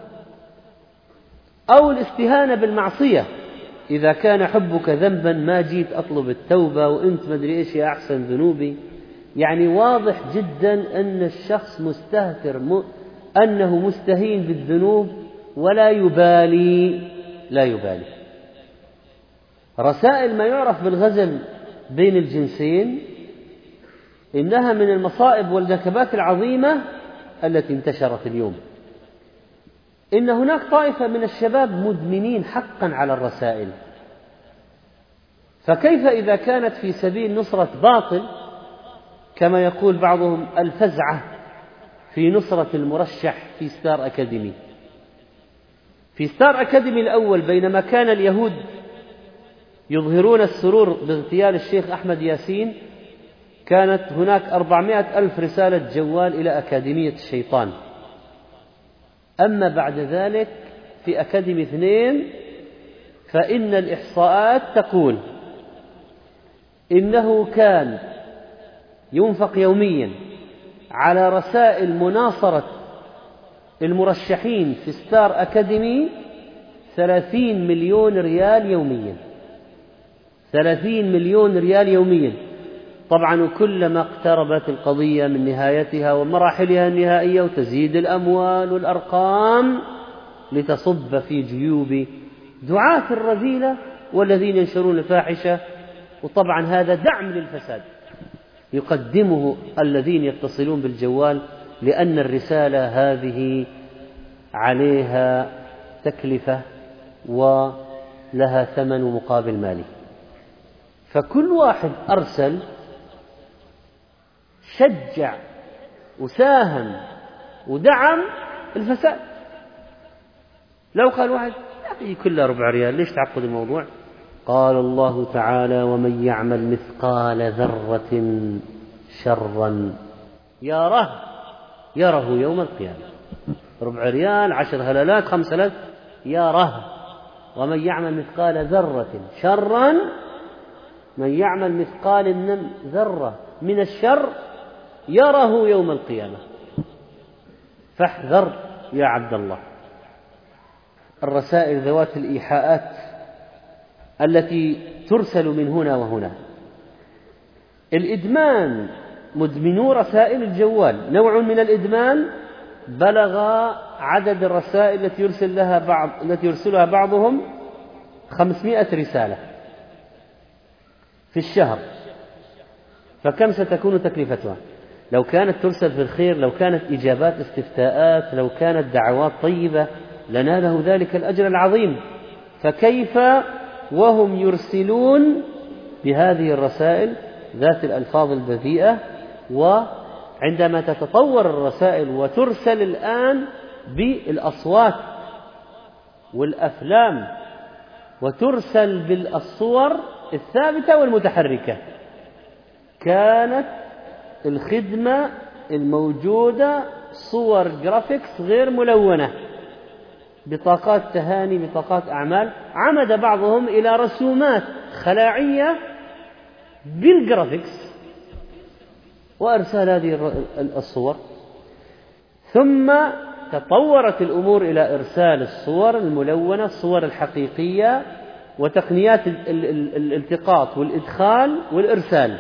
S1: أو الاستهانة بالمعصية، إذا كان حبك ذنبا ما جيت أطلب التوبة وإنت ما أدري إيش يا أحسن ذنوبي. يعني واضح جدا أن الشخص مستهتر، م... أنه مستهين بالذنوب ولا يبالي، لا يبالي. رسائل ما يعرف بالغزل بين الجنسين إنها من المصائب والنكبات العظيمة التي انتشرت اليوم. إن هناك طائفة من الشباب مدمنين حقا على الرسائل، فكيف إذا كانت في سبيل نصرة باطل، كما يقول بعضهم الفزعة في نصرة المرشح في ستار أكاديمي. في ستار أكاديمي الأول، بينما كان اليهود يظهرون السرور باغتيال الشيخ أحمد ياسين، كانت هناك أربعمائة ألف رسالة جوال إلى أكاديمية الشيطان. أما بعد ذلك في أكاديمي اثنين فإن الإحصاءات تقول إنه كان ينفق يوميا على رسائل مناصرة المرشحين في ستار أكاديمي ثلاثين مليون ريال يوميا. ثلاثين مليون ريال يوميا. طبعا كلما اقتربت القضية من نهايتها ومراحلها النهائية وتزيد الأموال والأرقام لتصب في جيوب دعاة الرذيلة والذين ينشرون الفاحشة. وطبعا هذا دعم للفساد يقدمه الذين يتصلون بالجوال، لأن الرسالة هذه عليها تكلفة ولها ثمن ومقابل مالي. فكل واحد أرسل شجع وساهم ودعم الفساد. لو قال واحد يا أخي كلها ربع ريال ليش تعقد الموضوع؟ قال الله تعالى: ومن يعمل مثقال ذرة شرا يره يره يوم القيامة. ربع ريال، عشر هلالات، خمس هلالات، يره. ومن يعمل مثقال ذرة شرا، من يعمل مثقال من ذرة من الشر يره يوم القيامة. فاحذر يا عبد الله. الرسائل ذوات الإيحاءات التي ترسل من هنا وهنا. الإدمان، مدمنو رسائل الجوال نوع من الإدمان بلغ عدد الرسائل التي يرسل لها بعض التي يرسلها بعضهم خمسمائة رسالة في الشهر. فكم ستكون تكلفتها؟ لو كانت ترسل في الخير، لو كانت إجابات استفتاءات، لو كانت دعوات طيبة لناله ذلك الأجر العظيم. فكيف وهم يرسلون بهذه الرسائل ذات الألفاظ البذيئة؟ وعندما تتطور الرسائل وترسل الآن بالأصوات والأفلام وترسل بالصور الثابتة والمتحركة. كانت الخدمة الموجودة صور جرافيكس غير ملونة، بطاقات تهاني، بطاقات أعمال. عمد بعضهم إلى رسومات خلاعية بالجرافيكس وأرسال هذه الصور. ثم تطورت الأمور إلى إرسال الصور الملونة، الصور الحقيقية، وتقنيات الالتقاط والإدخال والإرسال،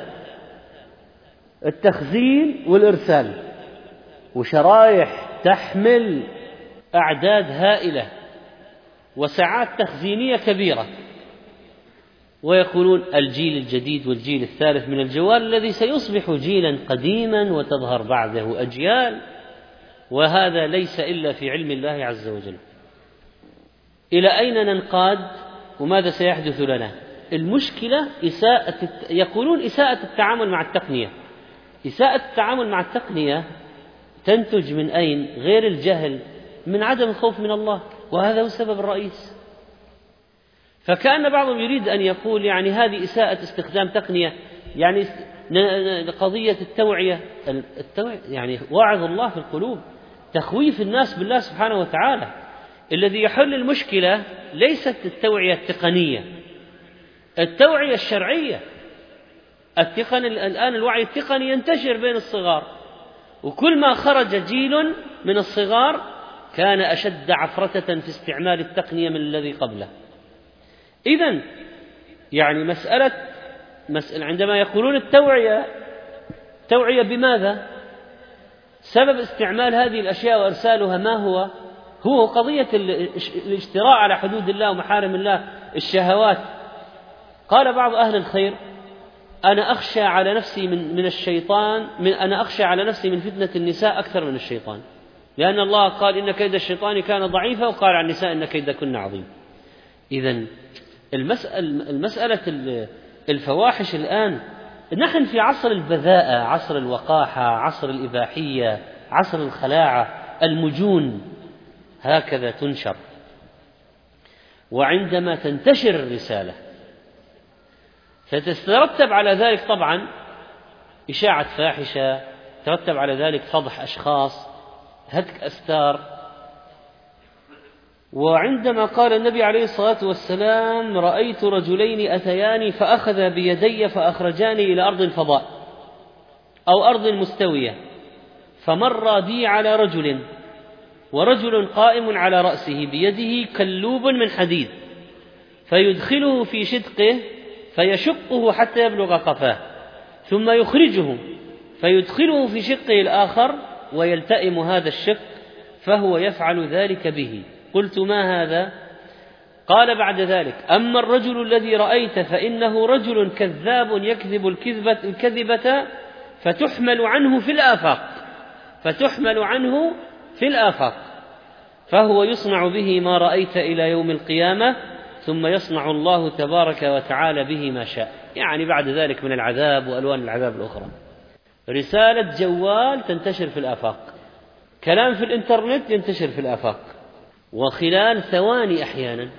S1: التخزين والإرسال، وشرائح تحمل أعداد هائلة وساعات تخزينية كبيرة. ويقولون الجيل الجديد والجيل الثالث من الجوال الذي سيصبح جيلا قديما وتظهر بعده أجيال، وهذا ليس إلا في علم الله عز وجل. إلى أين ننقاد وماذا سيحدث لنا؟ المشكلة إساءة، يقولون إساءة التعامل مع التقنية. إساءة التعامل مع التقنية تنتج من أين؟ غير الجهل، من عدم الخوف من الله، وهذا هو السبب الرئيس. فكأن بعضهم يريد أن يقول يعني هذه إساءة استخدام تقنية، يعني قضية التوعية، التوعية يعني وعظ الله في القلوب، تخويف الناس بالله سبحانه وتعالى. الذي يحل المشكلة ليست التوعية التقنية، التوعية الشرعية. التقن الآن الوعي التقني ينتشر بين الصغار، وكل ما خرج جيل من الصغار كان أشد عفرة في استعمال التقنية من الذي قبله. إذن يعني مسألة مسألة عندما يقولون التوعية، توعية بماذا؟ سبب استعمال هذه الأشياء وإرسالها ما هو؟ هو قضية الاشتراء على حدود الله ومحارم الله، الشهوات. قال بعض أهل الخير: أنا أخشى على نفسي من من الشيطان من أنا أخشى على نفسي من فتنة النساء أكثر من الشيطان، لأن الله قال إن كيد الشيطان كان ضعيفا، وقال عن النساء إن كيدكن عظيم. إذن المسألة المسألة الفواحش الآن، نحن في عصر البذاءة، عصر الوقاحة، عصر الإباحية، عصر الخلاعة، المجون، هكذا تنشر. وعندما تنتشر الرسالة فتترتب على ذلك طبعا إشاعة فاحشة، ترتب على ذلك فضح أشخاص، هتك أستار. وعندما قال النبي عليه الصلاة والسلام: رأيت رجلين أتياني فأخذ بيدي فأخرجاني إلى أرض الفضاء أو أرض مستوية، فمر بي على رجل، ورجل قائم على رأسه بيده كلوب من حديد، فيدخله في شدقه فيشقه حتى يبلغ قفاه، ثم يخرجه فيدخله في شقه الآخر ويلتئم هذا الشق، فهو يفعل ذلك به. قلت: ما هذا؟ قال بعد ذلك: أما الرجل الذي رأيت فإنه رجل كذاب يكذب الكذبة, الكذبة فتحمل عنه في الآفاق فتحمل عنه في الآفاق فهو يصنع به ما رأيت إلى يوم القيامة، ثم يصنع الله تبارك وتعالى به ما شاء. يعني بعد ذلك من العذاب وألوان العذاب الأخرى. رسالة جوال تنتشر في الآفاق، كلام في الإنترنت ينتشر في الآفاق، وخلال ثواني أحيانا،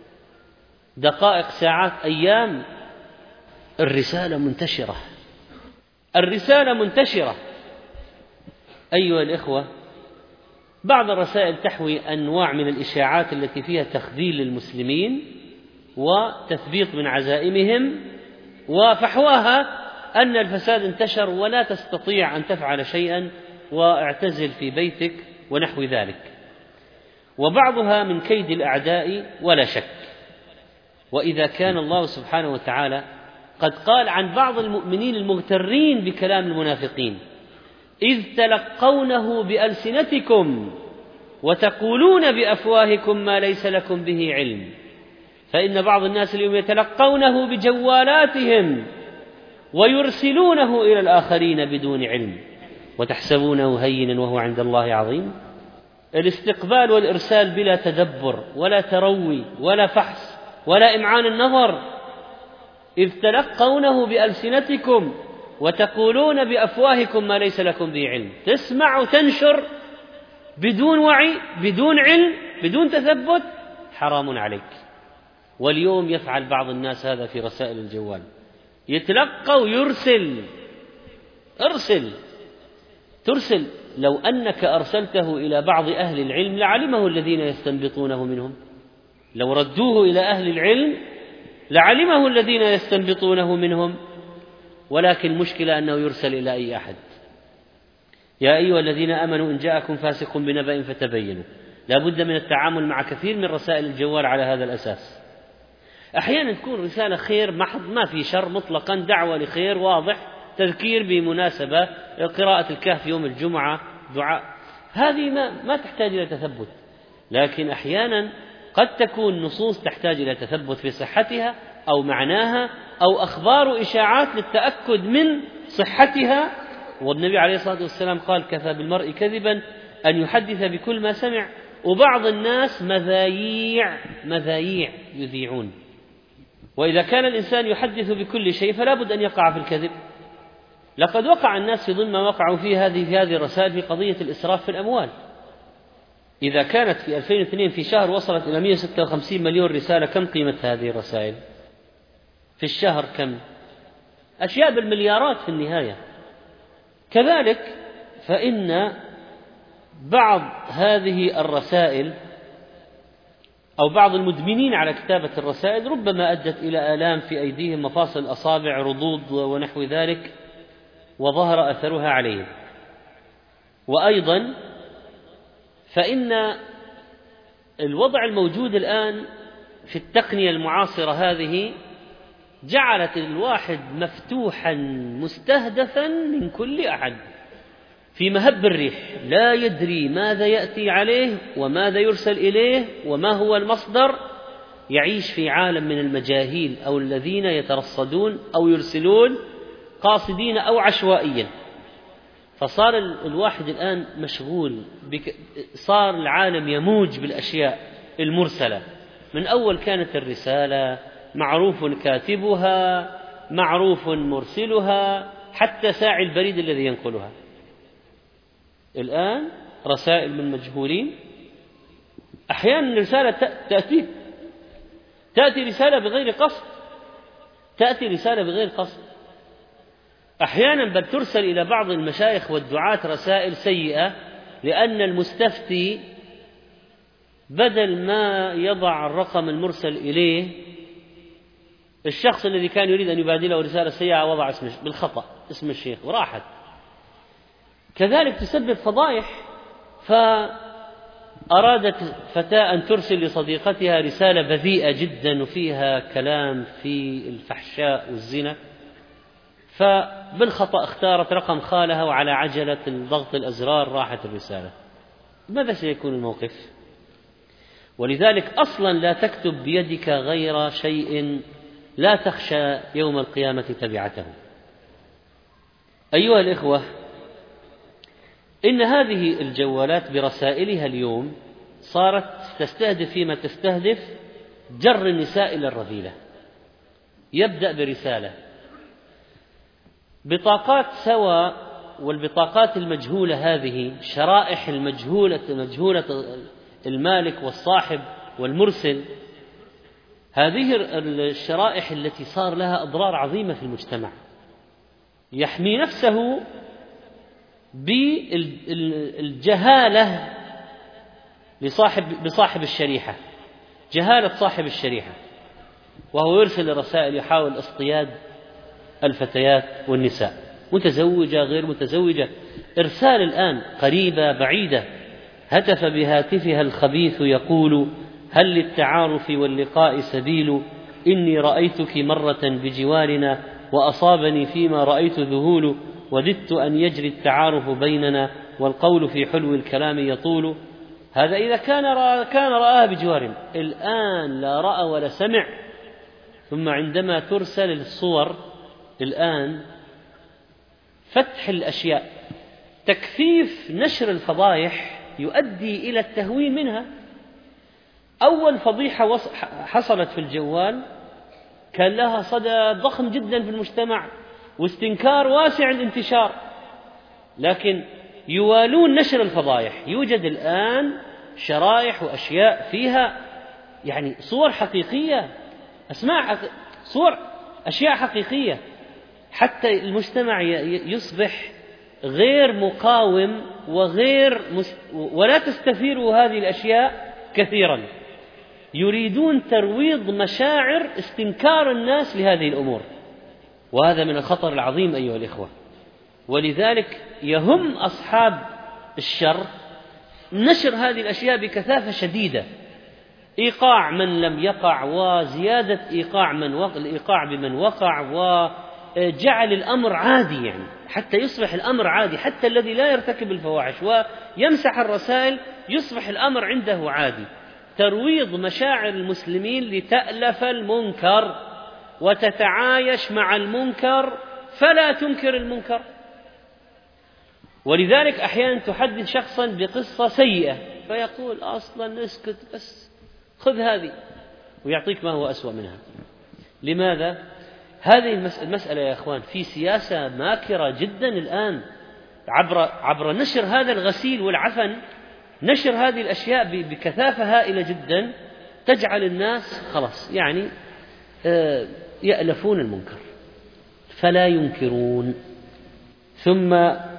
S1: دقائق، ساعات، أيام، الرسالة منتشرة الرسالة منتشرة أيها الإخوة، بعض الرسائل تحوي أنواع من الإشاعات التي فيها تخذيل للمسلمين وتثبيط من عزائمهم، وفحواها أن الفساد انتشر ولا تستطيع أن تفعل شيئا واعتزل في بيتك ونحو ذلك، وبعضها من كيد الأعداء ولا شك. وإذا كان الله سبحانه وتعالى قد قال عن بعض المؤمنين المغترين بكلام المنافقين: إذ تلقونه بألسنتكم وتقولون بأفواهكم ما ليس لكم به علم. فإن بعض الناس اليوم يتلقونه بجوالاتهم ويرسلونه إلى الآخرين بدون علم، وتحسبونه هينا وهو عند الله عظيم. الاستقبال والإرسال بلا تدبر ولا تروي ولا فحص ولا إمعان النظر. إذ تلقونه بألسنتكم وتقولون بأفواهكم ما ليس لكم به علم. تسمع وتنشر بدون وعي، بدون علم، بدون تثبت، حرام عليك. واليوم يفعل بعض الناس هذا في رسائل الجوال، يتلقى ويرسل. ارسل ترسل لو أنك أرسلته إلى بعض أهل العلم لعلمه الذين يستنبطونه منهم، لو ردوه إلى أهل العلم لعلمه الذين يستنبطونه منهم، ولكن مشكلة أنه يرسل إلى أي أحد. يا أيها الذين آمنوا إن جاءكم فاسق بنبأ فتبينوا. لا بد من التعامل مع كثير من رسائل الجوال على هذا الأساس. أحيانا تكون رسالة خير محض، ما في شر مطلقا، دعوة لخير واضح، تذكير بمناسبة قراءة الكهف يوم الجمعة، دعاء، هذه ما, ما تحتاج إلى تثبت. لكن أحيانا قد تكون نصوص تحتاج إلى تثبت في صحتها أو معناها، أو أخبار إشاعات للتأكد من صحتها. والنبي عليه الصلاة والسلام قال: كفى بالمرء كذبا أن يحدث بكل ما سمع. وبعض الناس مذايع مذايع يذيعون، وإذا كان الإنسان يحدث بكل شيء فلا بد أن يقع في الكذب. لقد وقع الناس في ضمن ما وقعوا فيه هذه في هذه الرسائل في قضية الإسراف في الأموال. إذا كانت في ألفين واثنين في شهر وصلت إلى مئة وستة وخمسين مليون رسالة، كم قيمة هذه الرسائل في الشهر؟ كم؟ أشياء بالمليارات في النهاية. كذلك فإن بعض هذه الرسائل أو بعض المدمنين على كتابة الرسائل ربما أدت إلى آلام في أيديهم، مفاصل الأصابع، رضوض ونحو ذلك، وظهر أثرها عليهم. وأيضا فإن الوضع الموجود الآن في التقنية المعاصرة هذه جعلت الواحد مفتوحا مستهدفا من كل أحد في مهب الريح، لا يدري ماذا يأتي عليه وماذا يرسل إليه وما هو المصدر. يعيش في عالم من المجاهيل أو الذين يترصدون أو يرسلون قاصدين أو عشوائيا. فصار الواحد الآن مشغول بك، صار العالم يموج بالأشياء المرسلة. من أول كانت الرسالة معروف كاتبها، معروف مرسلها، حتى ساعي البريد الذي ينقلها. الآن رسائل من مجهولين. أحيانا الرسالة تأتي تأتي رسالة بغير قصد، تأتي رسالة بغير قصد. أحيانا بل ترسل إلى بعض المشايخ والدعاة رسائل سيئة، لأن المستفتي بدل ما يضع الرقم المرسل إليه، الشخص الذي كان يريد أن يبادله رسالة سيئة وضع اسم بالخطأ اسم الشيخ وراحت. كذلك تسبب فضائح. فأرادت فتاة أن ترسل لصديقتها رسالة بذيئة جدا وفيها كلام في الفحشاء والزنا، فبالخطأ اختارت رقم خالها، وعلى عجلة ضغط الأزرار راحت الرسالة. ماذا سيكون الموقف؟ ولذلك أصلا لا تكتب بيدك غير شيء لا تخشى يوم القيامة تبعته. أيها الإخوة، إن هذه الجوالات برسائلها اليوم صارت تستهدف فيما تستهدف جر النساء إلى الرذيلة. يبدأ برسالة، بطاقات سوا، والبطاقات المجهولة هذه شرائح المجهولة مجهولة المالك والصاحب والمرسل، هذه الشرائح التي صار لها أضرار عظيمة في المجتمع. يحمي نفسه بالجهالة لصاحب بصاحب الشريحة، جهالة صاحب الشريحة، وهو يرسل رسائل يحاول اصطياد الفتيات والنساء، متزوجة غير متزوجة. إرسال الآن قريبة بعيدة، هتف بهاتفها الخبيث يقول: هل للتعارف واللقاء سبيل؟ إني رأيتك مرة بجوارنا وأصابني فيما رأيت ذهول، وددت أن يجري التعارف بيننا والقول في حلو الكلام يطول. هذا إذا كان رأى كان رآها بجوارنا. الآن لا رأى ولا سمع. ثم عندما ترسل الصور الآن فتح الأشياء، تكثيف نشر الفضائح يؤدي إلى التهوين منها. أول فضيحة حصلت في الجوال كان لها صدى ضخم جدا في المجتمع واستنكار واسع الانتشار، لكن يوالون نشر الفضائح. يوجد الآن شرائح وأشياء فيها يعني صور حقيقية، أسماء حقيقية، صور أشياء حقيقية، حتى المجتمع يصبح غير مقاوم وغير مست... ولا تستثير هذه الأشياء كثيرا. يريدون ترويض مشاعر استنكار الناس لهذه الأمور، وهذا من الخطر العظيم أيها الإخوة. ولذلك يهم أصحاب الشر نشر هذه الأشياء بكثافة شديدة، إيقاع من لم يقع وزيادة إيقاع من وقع، الإيقاع بمن وقع، وجعل الأمر عادي، يعني حتى يصبح الأمر عادي، حتى الذي لا يرتكب الفواحش ويمسح الرسائل يصبح الأمر عنده عادي. ترويض مشاعر المسلمين لتألف المنكر وتتعايش مع المنكر فلا تنكر المنكر. ولذلك أحيانا تحدث شخصا بقصة سيئة فيقول أصلا اسكت بس خذ هذه، ويعطيك ما هو أسوأ منها. لماذا؟ هذه المسألة يا أخوان في سياسة ماكرة جدا الآن عبر, عبر نشر هذا الغسيل والعفن، نشر هذه الأشياء بكثافة هائلة جدا تجعل الناس خلاص يعني يألفون المنكر فلا ينكرون. ثم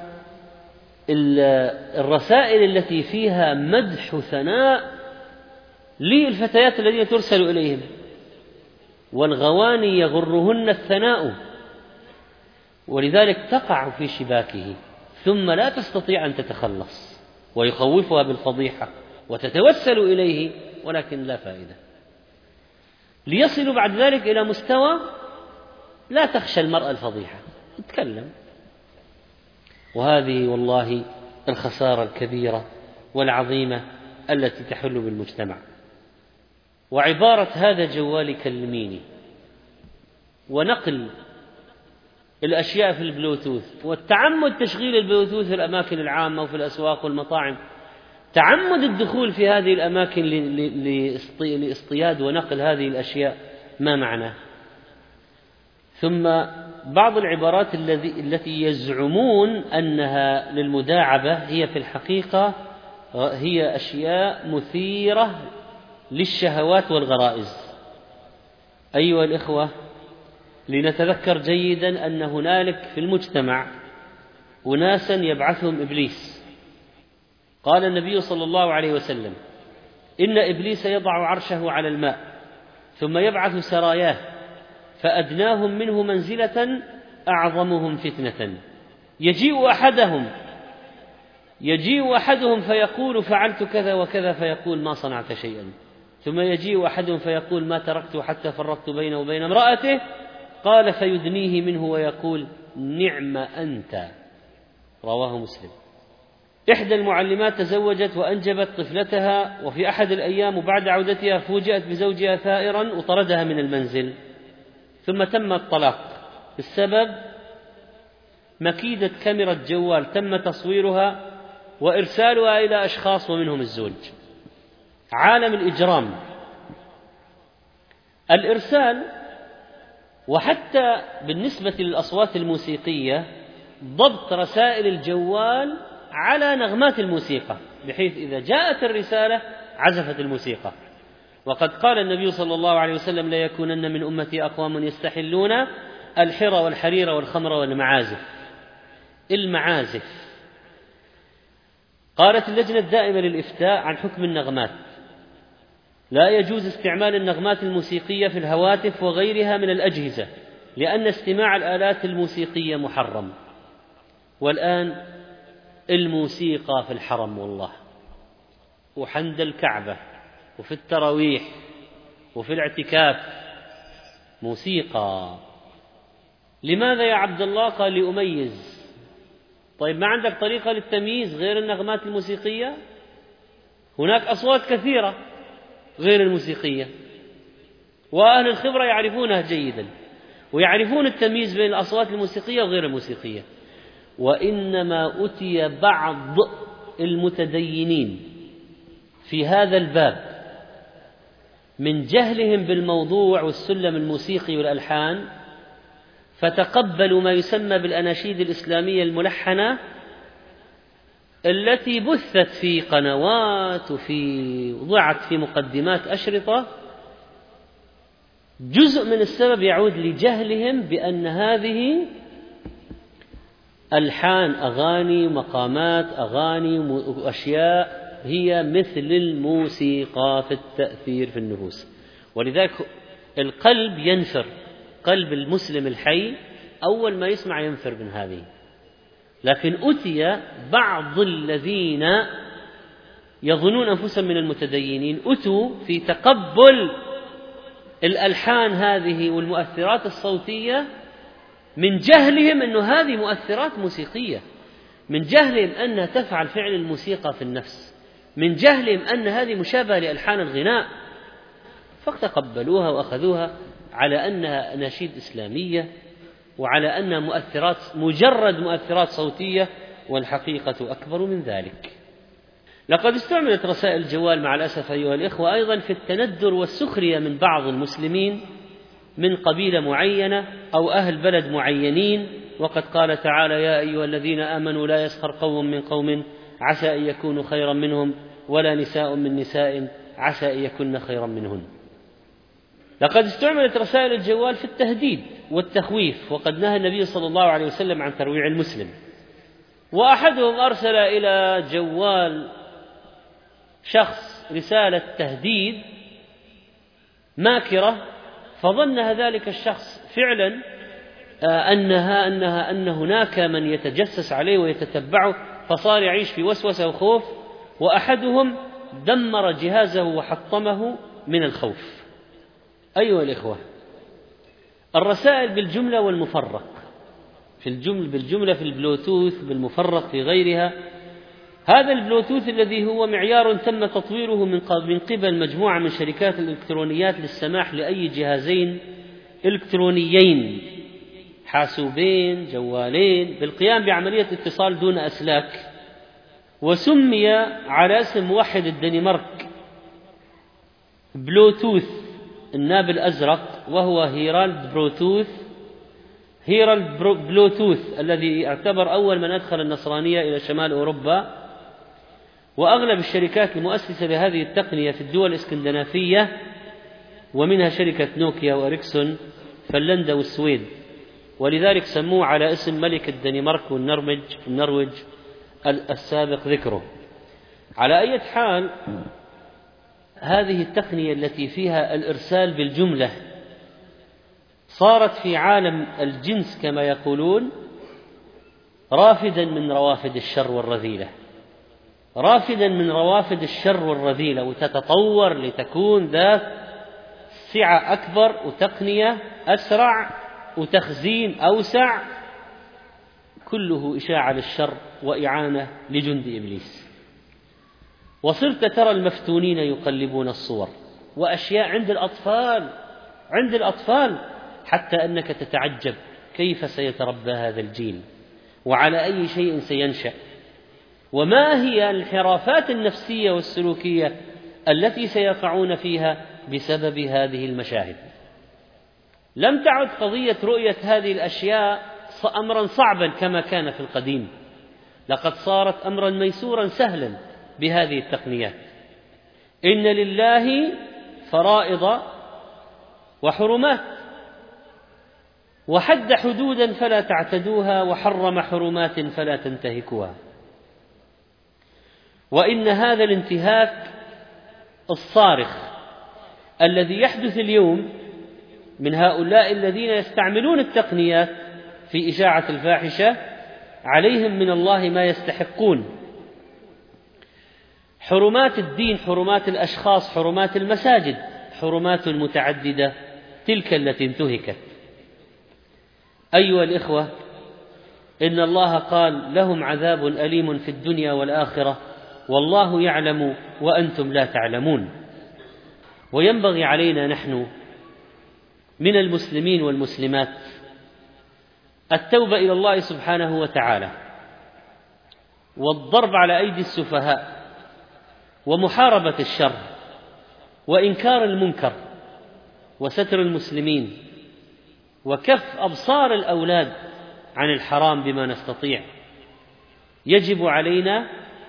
S1: الرسائل التي فيها مدح ثناء للفتيات الذين ترسل إليهم، والغواني يغرهن الثناء، ولذلك تقع في شباكه ثم لا تستطيع أن تتخلص، ويخوفها بالفضيحة وتتوسل إليه ولكن لا فائدة، ليصلوا بعد ذلك إلى مستوى لا تخشى المرأة الفضيحة، تتكلم. وهذه والله الخسارة الكبيرة والعظيمة التي تحل بالمجتمع. وعبارة هذا جوالي كلميني ونقل الأشياء في البلوتوث والتعمد تشغيل البلوتوث في الأماكن العامة وفي الأسواق والمطاعم، تعمد الدخول في هذه الأماكن لاصطياد ونقل هذه الأشياء، ما معناه؟ ثم بعض العبارات التي يزعمون أنها للمداعبة هي في الحقيقة هي أشياء مثيرة للشهوات والغرائز. أيها الإخوة، لنتذكر جيدا أن هنالك في المجتمع أناسا يبعثهم إبليس. قال النبي صلى الله عليه وسلم: إن إبليس يضع عرشه على الماء ثم يبعث سراياه فأدناهم منه منزلة أعظمهم فتنة، يجيء أحدهم يجيء أحدهم فيقول فعلت كذا وكذا فيقول ما صنعت شيئا، ثم يجيء أحدهم فيقول ما تركت حتى فرقت بينه وبين امرأته، قال فيدنيه منه ويقول نعم أنت. رواه مسلم. إحدى المعلمات تزوجت وأنجبت طفلتها، وفي أحد الأيام وبعد عودتها فوجئت بزوجها ثائرا وطردها من المنزل، ثم تم الطلاق. السبب مكيدة كاميرا جوال تم تصويرها وإرسالها إلى أشخاص ومنهم الزوج. عالم الإجرام. الإرسال، وحتى بالنسبة للأصوات الموسيقية ضبط رسائل الجوال على نغمات الموسيقى، بحيث إذا جاءت الرسالة عزفت الموسيقى. وقد قال النبي صلى الله عليه وسلم: لا يكونن من أمتي أقوام يستحلون الحر والحرير والخمر والمعازف. المعازف، قالت اللجنة الدائمة للإفتاء عن حكم النغمات: لا يجوز استعمال النغمات الموسيقية في الهواتف وغيرها من الأجهزة، لأن استماع الآلات الموسيقية محرم. والآن الموسيقى في الحرم والله، وحند الكعبة، وفي التراويح، وفي الاعتكاف موسيقى. لماذا يا عبد الله؟ قال لأميز. طيب ما عندك طريقة للتمييز غير النغمات الموسيقية؟ هناك أصوات كثيرة غير الموسيقية، وأهل الخبرة يعرفونها جيدا، ويعرفون التمييز بين الأصوات الموسيقية وغير الموسيقية. وإنما أتي بعض المتدينين في هذا الباب من جهلهم بالموضوع والسلم الموسيقي والألحان، فتقبلوا ما يسمى بالأناشيد الإسلامية الملحنة التي بثت في قنوات وفي وضعت في مقدمات أشرطة جزء من السبب يعود لجهلهم بأن هذه ألحان أغاني مقامات أغاني وأشياء هي مثل الموسيقى في التأثير في النفوس. ولذلك القلب ينفر، قلب المسلم الحي أول ما يسمع ينفر من هذه. لكن أتي بعض الذين يظنون أنفسهم من المتدينين أتوا في تقبل الألحان هذه والمؤثرات الصوتية من جهلهم أن هذه مؤثرات موسيقية، من جهلهم أنها تفعل فعل الموسيقى في النفس، من جهلهم أن هذه مشابهة لألحان الغناء، فتقبلوها وأخذوها على أنها أناشيد إسلامية وعلى أنها مؤثرات مجرد مؤثرات صوتية، والحقيقة أكبر من ذلك. لقد استعملت رسائل الجوال مع الأسف أيها الإخوة أيضا في التندر والسخرية من بعض المسلمين من قبيلة معينة أو أهل بلد معينين، وقد قال تعالى: يا أيها الذين آمنوا لا يسخر قوم من قوم عسى أن يكونوا خيرا منهم ولا نساء من نساء عسى أن يكن خيرا منهن. لقد استعملت رسائل الجوال في التهديد والتخويف، وقد نهى النبي صلى الله عليه وسلم عن ترويع المسلم. وأحدهم أرسل إلى جوال شخص رسالة تهديد ماكرة، فظنها ذلك الشخص فعلا أنها أنها أن هناك من يتجسس عليه ويتتبعه، فصار يعيش في وسوسة وخوف، وأحدهم دمر جهازه وحطمه من الخوف. أيها الإخوة، الرسائل بالجملة والمفرق، في الجمل بالجملة في البلوتوث، بالمفرق في غيرها. هذا البلوتوث الذي هو معيار تم تطويره من قبل مجموعة من شركات الإلكترونيات للسماح لأي جهازين إلكترونيين، حاسوبين، جوالين، بالقيام بعملية اتصال دون أسلاك، وسمي على اسم موحد الدنمارك بلوتوث الناب الأزرق، وهو هيرالد بلوتوث هيرالد بلوتوث الذي يعتبر أول من أدخل النصرانية إلى شمال أوروبا. وأغلب الشركات المؤسسة لهذه التقنية في الدول الإسكندنافية، ومنها شركة نوكيا وإريكسون فنلندا والسويد، ولذلك سموه على اسم ملك الدنمارك والنرويج النرويج السابق ذكره. على أي حال، هذه التقنية التي فيها الإرسال بالجملة صارت في عالم الجنس كما يقولون رافدا من روافد الشر والرذيلة، رافدا من روافد الشر والرذيلة، وتتطور لتكون ذات سعة أكبر وتقنية أسرع وتخزين أوسع، كله إشاعة للشر وإعانة لجند إبليس. وصرت ترى المفتونين يقلبون الصور وأشياء عند الأطفال عند الأطفال حتى أنك تتعجب كيف سيتربى هذا الجيل وعلى أي شيء سينشأ، وما هي الانحرافات النفسية والسلوكية التي سيقعون فيها بسبب هذه المشاهد. لم تعد قضية رؤية هذه الأشياء أمرا صعبا كما كان في القديم، لقد صارت أمرا ميسورا سهلا بهذه التقنيات. إن لله فرائض وحرمات، وحد حدودا فلا تعتدوها، وحرم حرمات فلا تنتهكوها. وإن هذا الانتهاك الصارخ الذي يحدث اليوم من هؤلاء الذين يستعملون التقنيات في إشاعة الفاحشة عليهم من الله ما يستحقون. حرمات الدين، حرمات الأشخاص، حرمات المساجد، حرمات متعددة تلك التي انتهكت. أيها الإخوة، إن الله قال: لهم عذاب أليم في الدنيا والآخرة والله يعلم وأنتم لا تعلمون. وينبغي علينا نحن من المسلمين والمسلمات التوبة إلى الله سبحانه وتعالى، والضرب على أيدي السفهاء، ومحاربة الشر، وإنكار المنكر، وستر المسلمين، وكف أبصار الأولاد عن الحرام بما نستطيع. يجب علينا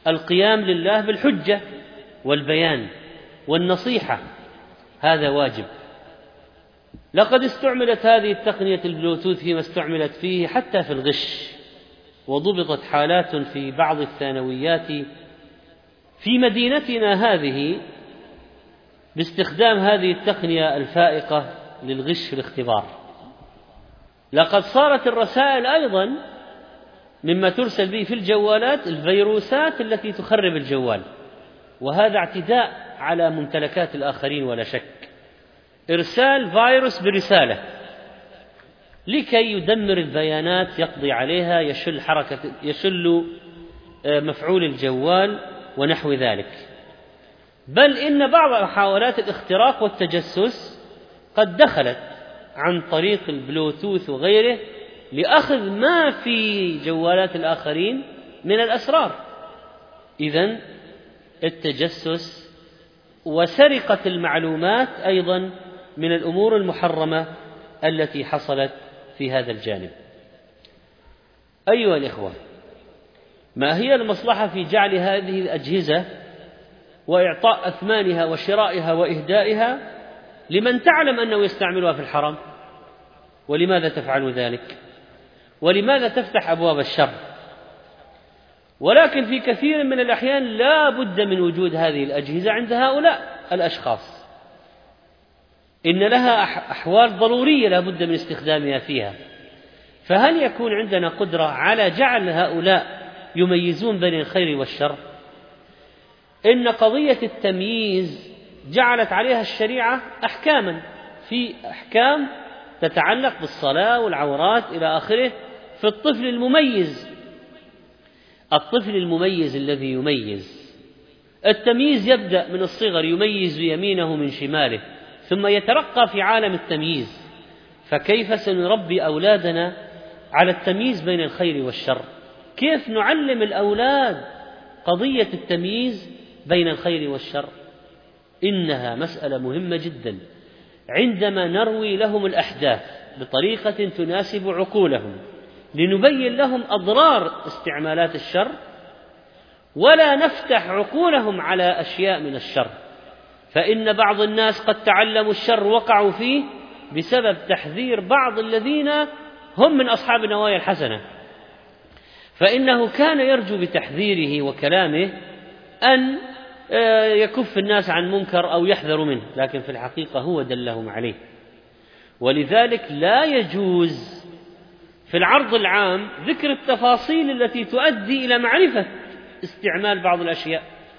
S1: القيام لله بالحجة والبيان والنصيحة، هذا واجب. لقد استعملت هذه التقنية البلوتوث فيما استعملت فيه حتى في الغش، وضبطت حالات في بعض الثانويات في مدينتنا هذه باستخدام هذه التقنية الفائقة للغش في الاختبار. لقد صارت الرسائل أيضا مما ترسل به في الجوالات الفيروسات التي تخرب الجوال، وهذا اعتداء على ممتلكات الآخرين ولا شك. إرسال فيروس برسالة لكي يدمر البيانات، يقضي عليها، يشل حركة يشل مفعول الجوال ونحو ذلك. بل إن بعض محاولات الاختراق والتجسس قد دخلت عن طريق البلوتوث وغيره لأخذ ما في جوالات الآخرين من الأسرار. إذن التجسس وسرقة المعلومات أيضا من الأمور المحرمة التي حصلت في هذا الجانب. أيها الإخوة، ما هي المصلحة في جعل هذه الأجهزة وإعطاء أثمانها وشرائها وإهدائها لمن تعلم أنه يستعملها في الحرام؟ ولماذا تفعل ذلك؟ ولماذا تفتح أبواب الشر؟ ولكن في كثير من الأحيان لا بد من وجود هذه الأجهزة عند هؤلاء الأشخاص، إن لها أحوال ضرورية لا بد من استخدامها فيها. فهل يكون عندنا قدرة على جعل هؤلاء يميزون بين الخير والشر؟ إن قضية التمييز جعلت عليها الشريعة أحكاما، في أحكام تتعلق بالصلاة والعورات إلى آخره في الطفل المميز. الطفل المميز الذي يميز، التمييز يبدأ من الصغر، يميز يمينه من شماله، ثم يترقى في عالم التمييز. فكيف سنربي أولادنا على التمييز بين الخير والشر؟ كيف نعلم الأولاد قضية التمييز بين الخير والشر؟ إنها مسألة مهمة جدا عندما نروي لهم الأحداث بطريقة تناسب عقولهم، لنبين لهم أضرار استعمالات الشر، ولا نفتح عقولهم على أشياء من الشر. فإن بعض الناس قد تعلموا الشر وقعوا فيه بسبب تحذير بعض الذين هم من أصحاب النوايا الحسنة، فإنه كان يرجو بتحذيره وكلامه أن يكف الناس عن منكر أو يحذروا منه، لكن في الحقيقة هو دلهم عليه. ولذلك لا يجوز في العرض العام ذكر التفاصيل التي تؤدي إلى معرفة استعمال بعض الأشياء.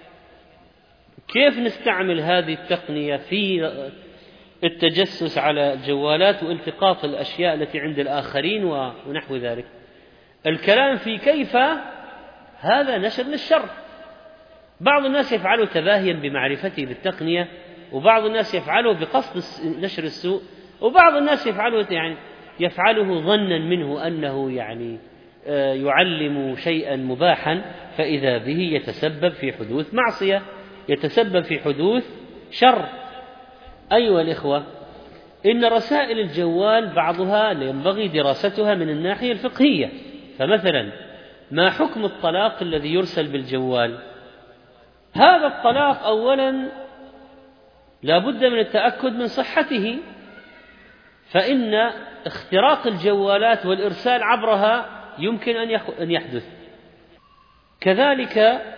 S1: كيف نستعمل هذه التقنية في التجسس على الجوالات والتقاط الأشياء التي عند الآخرين ونحو ذلك؟ الكلام في كيف هذا نشر للشر. بعض الناس يفعله تباهيا بمعرفته بالتقنية، وبعض الناس يفعله بقصد نشر السوء، وبعض الناس يفعله يعني يفعله ظنا منه أنه يعني يعلم شيئا مباحا، فإذا به يتسبب في حدوث معصية، يتسبب في حدوث شر. أيها الإخوة، إن رسائل الجوال بعضها ينبغي دراستها من الناحية الفقهية. فمثلا ما حكم الطلاق الذي يرسل بالجوال؟ هذا الطلاق أولا لا بد من التأكد من صحته، فإن اختراق الجوالات والإرسال عبرها يمكن أن يحدث. كذلك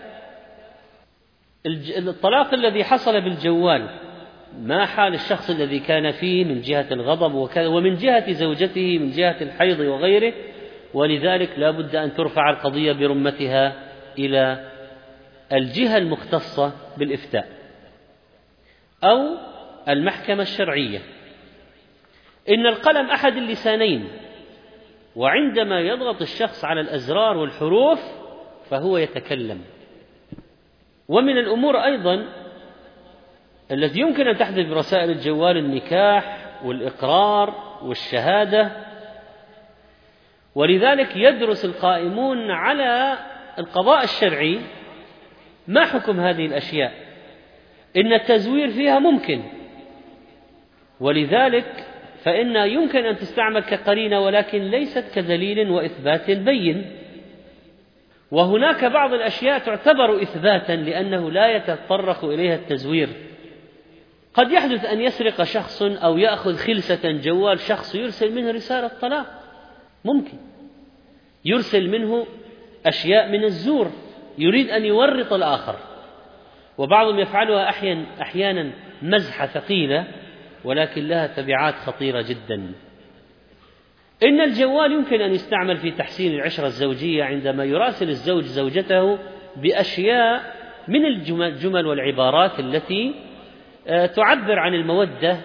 S1: الطلاق الذي حصل بالجوال، ما حال الشخص الذي كان فيه من جهة الغضب ومن جهة زوجته من جهة الحيض وغيره؟ ولذلك لا بد أن ترفع القضية برمتها إلى الجهة المختصة بالإفتاء أو المحكمة الشرعية. إن القلم أحد اللسانين، وعندما يضغط الشخص على الأزرار والحروف فهو يتكلم. ومن الأمور أيضا التي يمكن أن تحدث برسائل الجوال النكاح والإقرار والشهادة. ولذلك يدرس القائمون على القضاء الشرعي ما حكم هذه الأشياء. إن التزوير فيها ممكن، ولذلك فإن يمكن أن تستعمل كقرينة ولكن ليست كدليل وإثبات بين. وهناك بعض الأشياء تعتبر إثباتا لأنه لا يتطرق إليها التزوير. قد يحدث أن يسرق شخص أو يأخذ خلسة جوال شخص يرسل منه رسالة طلاق، ممكن يرسل منه أشياء من الزور يريد أن يورط الآخر، وبعضهم يفعلها أحيانا أحيانا مزحة ثقيلة ولكن لها تبعات خطيرة جدا. إن الجوال يمكن أن يستعمل في تحسين العشرة الزوجية عندما يراسل الزوج زوجته بأشياء من الجمل والعبارات التي تعبر عن المودة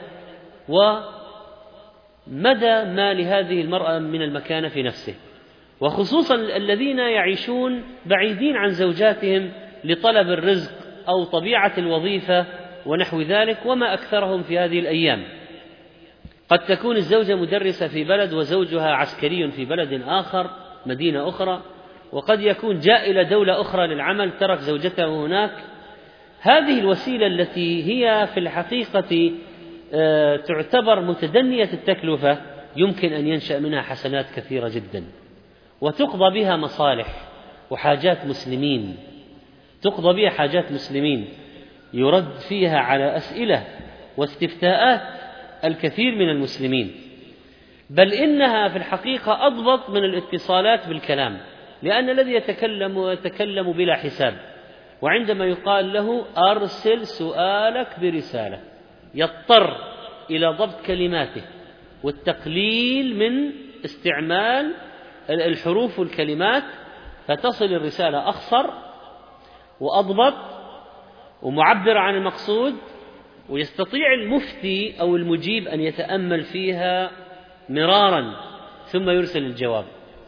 S1: ومدى ما لهذه المرأة من المكانة في نفسه، وخصوصا الذين يعيشون بعيدين عن زوجاتهم لطلب الرزق أو طبيعة الوظيفة ونحو ذلك، وما أكثرهم في هذه الأيام. قد تكون الزوجة مدرسة في بلد وزوجها عسكري في بلد آخر مدينة أخرى، وقد يكون جاء إلى دولة أخرى للعمل ترك زوجته هناك. هذه الوسيلة التي هي في الحقيقة تعتبر متدنية التكلفة يمكن أن ينشأ منها حسنات كثيرة جدا، وتقضى بها مصالح وحاجات مسلمين، تقضى بها حاجات مسلمين يرد فيها على أسئلة واستفتاءات الكثير من المسلمين، بل إنها في الحقيقة أضبط من الاتصالات بالكلام، لأن الذي يتكلم يتكلم بلا حساب، وعندما يقال له أرسل سؤالك برسالة يضطر إلى ضبط كلماته والتقليل من استعمال الحروف والكلمات، فتصل الرسالة أخصر وأضبط ومعبر عن المقصود، ويستطيع المفتي أو المجيب أن يتأمل فيها مرارا ثم يرسل الجواب.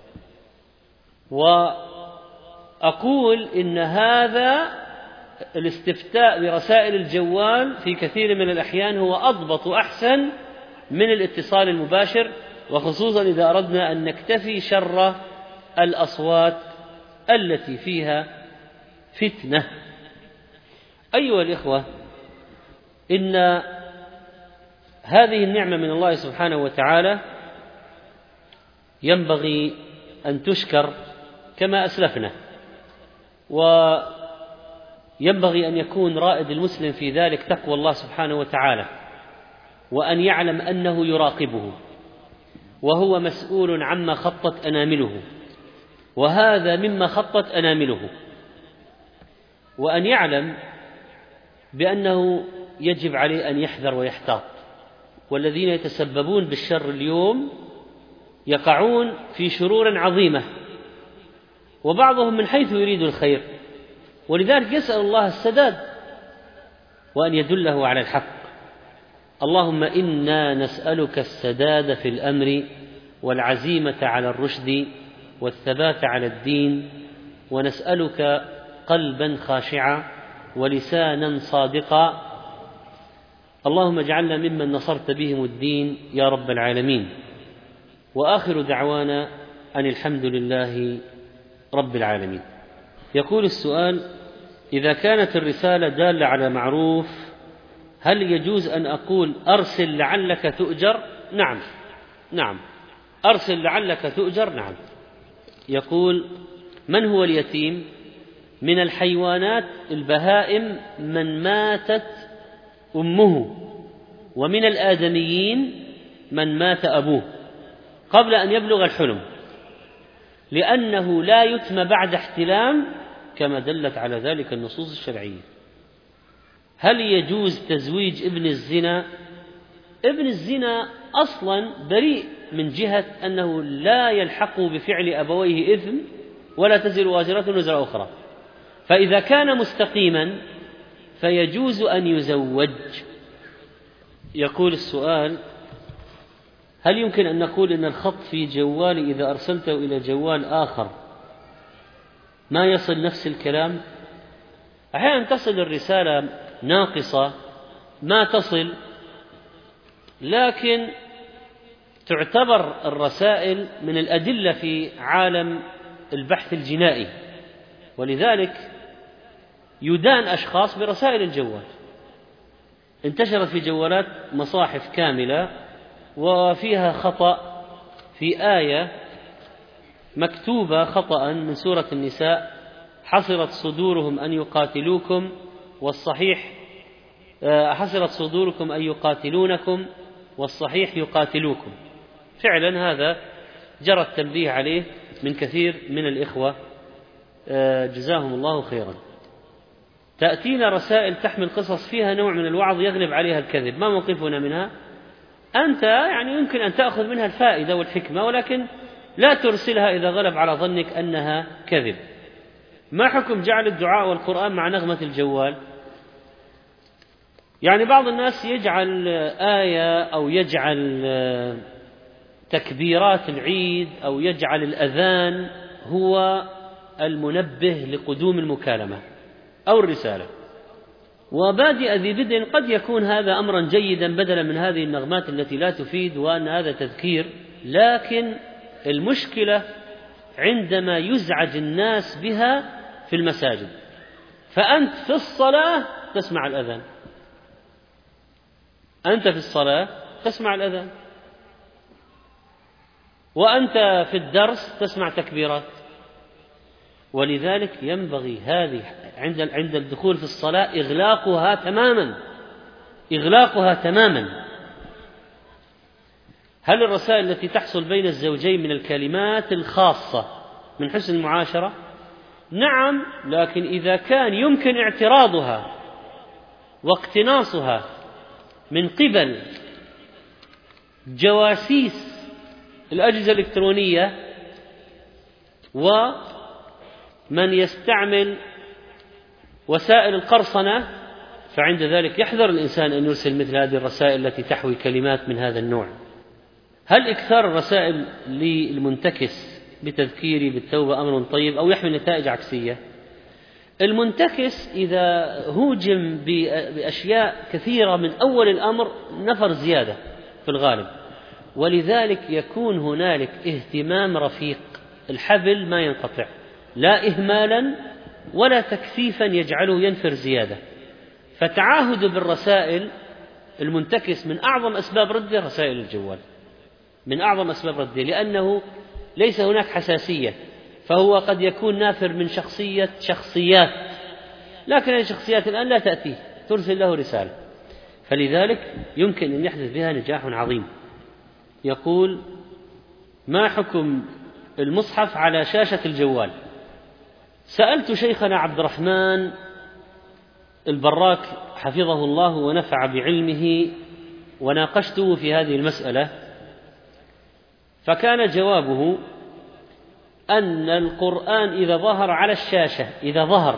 S1: وأقول إن هذا الاستفتاء برسائل الجوال في كثير من الأحيان هو أضبط وأحسن من الاتصال المباشر، وخصوصا إذا أردنا أن نكتفي شر الأصوات التي فيها فتنة. أيها الإخوة، إن هذه النعمة من الله سبحانه وتعالى ينبغي أن تشكر كما أسلفنا، وينبغي أن يكون رائد المسلم في ذلك تقوى الله سبحانه وتعالى، وأن يعلم أنه يراقبه وهو مسؤول عما خطت أنامله، وهذا مما خطت أنامله، وأن يعلم بأنه يجب عليه أن يحذر ويحتاط، والذين يتسببون بالشر اليوم يقعون في شرور عظيمة، وبعضهم من حيث يريد الخير، ولذلك يسأل الله السداد وأن يدله على الحق. اللهم إنا نسألك السداد في الأمر والعزيمة على الرشد والثبات على الدين، ونسألك قلبا خاشعا ولسانا صادقا. اللهم اجعلنا ممن نصرت بهم الدين يا رب العالمين. وآخر دعوانا أن الحمد لله رب العالمين. يقول السؤال: إذا كانت الرسالة دالة على معروف هل يجوز أن أقول أرسل لعلك تؤجر؟ نعم نعم أرسل لعلك تؤجر، نعم. يقول: من هو اليتيم؟ من الحيوانات البهائم من ماتت أمه، ومن الآدميين من مات أبوه قبل أن يبلغ الحلم، لأنه لا يتم بعد احتلام كما دلت على ذلك النصوص الشرعية. هل يجوز تزويج ابن الزنا؟ ابن الزنا أصلا بريء من جهة أنه لا يلحق بفعل أبويه إثم ولا تزر وازرة وزر أخرى، فإذا كان مستقيما فيجوز أن يزوج. يقول السؤال: هل يمكن أن نقول إن الخط في جوالي إذا أرسلته إلى جوال آخر ما يصل نفس الكلام؟ أحيانا تصل الرسالة ناقصة ما تصل، لكن تعتبر الرسائل من الأدلة في عالم البحث الجنائي، ولذلك يدان أشخاص برسائل الجوال. انتشرت في جوالات مصاحف كاملة وفيها خطأ في آية مكتوبة خطأ من سورة النساء: حصرت صدورهم أن يقاتلوكم، والصحيح حصرت صدوركم أن يقاتلونكم والصحيح يقاتلوكم. فعلا هذا جرى التنبيه عليه من كثير من الإخوة جزاهم الله خيرا. تأتينا رسائل تحمل قصص فيها نوع من الوعظ يغلب عليها الكذب، ما موقفنا منها؟ أنت يعني يمكن أن تأخذ منها الفائدة والحكمة، ولكن لا ترسلها إذا غلب على ظنك أنها كذب. ما حكم جعل الدعاء والقرآن مع نغمة الجوال؟ يعني بعض الناس يجعل آية أو يجعل تكبيرات العيد أو يجعل الأذان هو المنبه لقدوم المكالمة أو الرسالة، وبادئ ذي بدء قد يكون هذا أمرا جيدا بدلا من هذه النغمات التي لا تفيد وأن هذا تذكير. لكن المشكلة عندما يزعج الناس بها في المساجد، فأنت في الصلاة تسمع الأذان، أنت في الصلاة تسمع الأذان، وأنت في الدرس تسمع تكبيرات. ولذلك ينبغي هذه عند عند الدخول في الصلاة إغلاقها تماما، إغلاقها تماما. هل الرسائل التي تحصل بين الزوجين من الكلمات الخاصة من حسن المعاشرة؟ نعم، لكن إذا كان يمكن اعتراضها واقتناصها من قبل جواسيس الأجهزة الإلكترونية ومن يستعمل وسائل القرصنة، فعند ذلك يحذر الإنسان أن يرسل مثل هذه الرسائل التي تحوي كلمات من هذا النوع. هل إكثار الرسائل للمنتكس بتذكيري بالتوبة أمر طيب أو يحمل نتائج عكسية؟ المنتكس إذا هوجم بأشياء كثيرة من أول الأمر نفر زيادة في الغالب، ولذلك يكون هنالك اهتمام رفيق، الحبل ما ينقطع، لا إهمالا ولا تكثيفا يجعله ينفر زيادة. فتعاهد بالرسائل المنتكس من أعظم أسباب رده رسائل الجوال، من أعظم أسباب رده، لأنه ليس هناك حساسية، فهو قد يكون نافر من شخصية شخصيات، لكن هذه الشخصيات الآن لا تأتيه، ترسل له رسالة، فلذلك يمكن أن يحدث بها نجاح عظيم. يقول: ما حكم المصحف على شاشة الجوال؟ سألت شيخنا عبد الرحمن البراك حفظه الله ونفع بعلمه وناقشته في هذه المسألة، فكان جوابه أن القرآن إذا ظهر على الشاشة إذا ظهر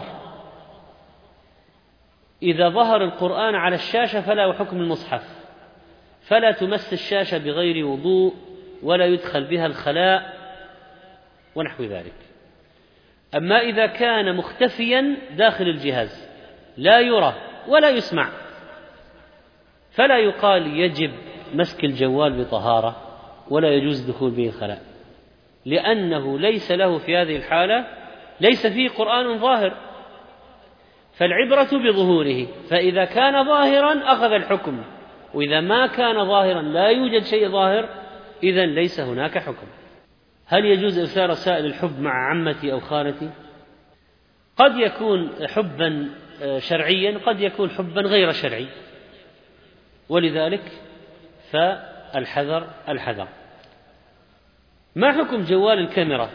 S1: إذا ظهر القرآن على الشاشة فلا حكم المصحف، فلا تمس الشاشة بغير وضوء ولا يدخل بها الخلاء ونحو ذلك. أما إذا كان مختفيا داخل الجهاز لا يرى ولا يسمع فلا يقال يجب مسك الجوال بطهارة ولا يجوز دخول به الخلاء، لأنه ليس له في هذه الحالة ليس فيه قرآن ظاهر، فالعبرة بظهوره، فإذا كان ظاهرا أخذ الحكم، وإذا ما كان ظاهرا لا يوجد شيء ظاهر إذن ليس هناك حكم. هل يجوز إرسال رسائل الحب مع عمتي أو خالتي؟ قد يكون حبا شرعيا، قد يكون حبا غير شرعي، ولذلك فالحذر الحذر. ما حكم جوال الكاميرا؟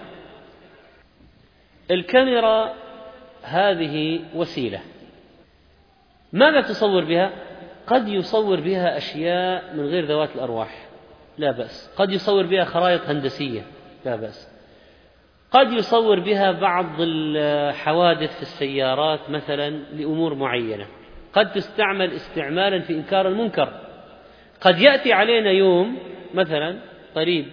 S1: الكاميرا هذه وسيلة، ماذا تصور بها؟ قد يصور بها أشياء من غير ذوات الأرواح لا بأس، قد يصور بها خرائط هندسية لا بأس، قد يصور بها بعض الحوادث في السيارات مثلا لأمور معينة، قد تستعمل استعمالا في إنكار المنكر. قد يأتي علينا يوم مثلا قريب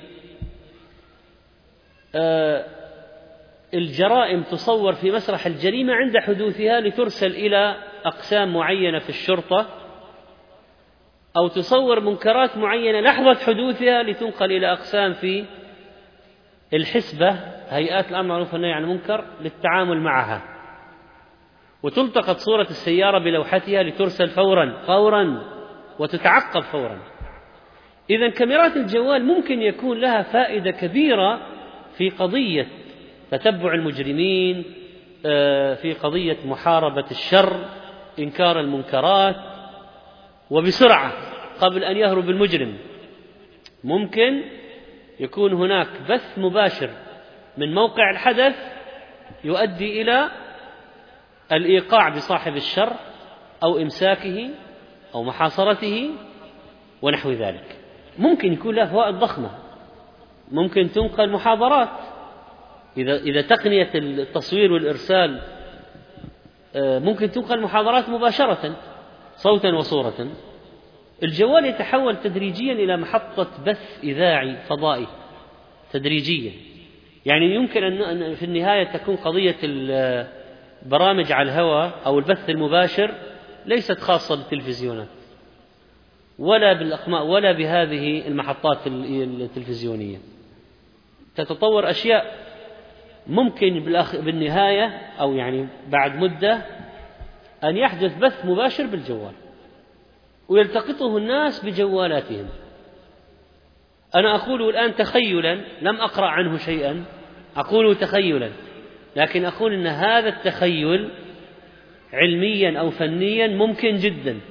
S1: آه الجرائم تصور في مسرح الجريمة عند حدوثها لترسل إلى أقسام معينة في الشرطة، أو تصور منكرات معينة لحظة حدوثها لتنقل إلى أقسام في الحسبة، هيئات الأمر بالمعروف والنهي عن المنكر، للتعامل معها، وتلتقط صورة السيارة بلوحتها لترسل فورا فورا وتتعقب فورا. إذن كاميرات الجوال ممكن يكون لها فائدة كبيرة في قضية تتبع المجرمين، في قضية محاربة الشر، إنكار المنكرات، وبسرعة قبل أن يهرب المجرم ممكن يكون هناك بث مباشر من موقع الحدث يؤدي إلى الإيقاع بصاحب الشر أو إمساكه أو محاصرته ونحو ذلك. ممكن يكون له فوائد ضخمة، ممكن تنقل محاضرات إذا إذا تقنية التصوير والإرسال ممكن تنقل محاضرات مباشرة صوتا وصورة. الجوال يتحول تدريجيا إلى محطة بث إذاعي فضائي تدريجيا، يعني يمكن أن في النهاية تكون قضية البرامج على الهواء أو البث المباشر ليست خاصة بالتلفزيونات ولا بالأقمار ولا بهذه المحطات التلفزيونية. تتطور أشياء ممكن بالنهاية أو يعني بعد مدة أن يحدث بث مباشر بالجوال ويلتقطه الناس بجوالاتهم. أنا أقول الآن تخيلا، لم أقرأ عنه شيئا، أقول تخيلا، لكن أقول أن هذا التخيل علميا أو فنيا ممكن جدا،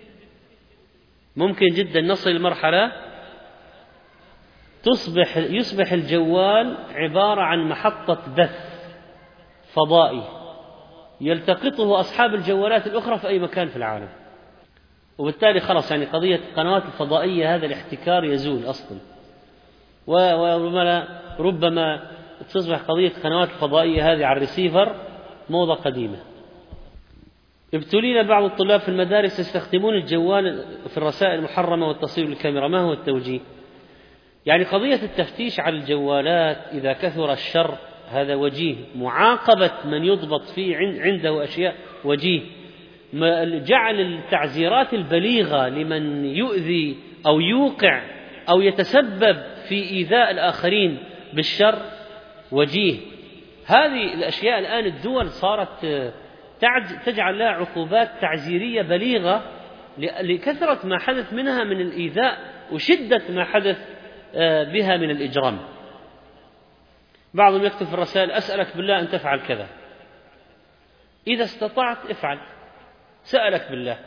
S1: ممكن جدا نصل لمرحلة تصبح يصبح الجوال عبارة عن محطة بث فضائي يلتقطه أصحاب الجوالات الأخرى في أي مكان في العالم، وبالتالي خلاص يعني قضية القنوات الفضائية هذا الاحتكار يزول أصلا، وربما ربما تصبح قضية القنوات الفضائية هذه على الريسيفر موضة قديمة. ابتلينا بعض الطلاب في المدارس يستخدمون الجوال في الرسائل المحرمة والتصوير بالكاميرا. ما هو التوجيه؟ يعني قضية التفتيش على الجوالات إذا كثر الشر هذا وجيه، معاقبة من يضبط فيه عنده أشياء وجيه، جعل التعزيرات البليغة لمن يؤذي أو يوقع أو يتسبب في إيذاء الآخرين بالشر وجيه. هذه الأشياء الآن الدول صارت تجعل لها عقوبات تعزيرية بليغة لكثرة ما حدث منها من الإيذاء وشدة ما حدث بها من الإجرام. بعضهم يكتب في الرسائل: أسألك بالله أن تفعل كذا، إذا استطعت افعل، سألك بالله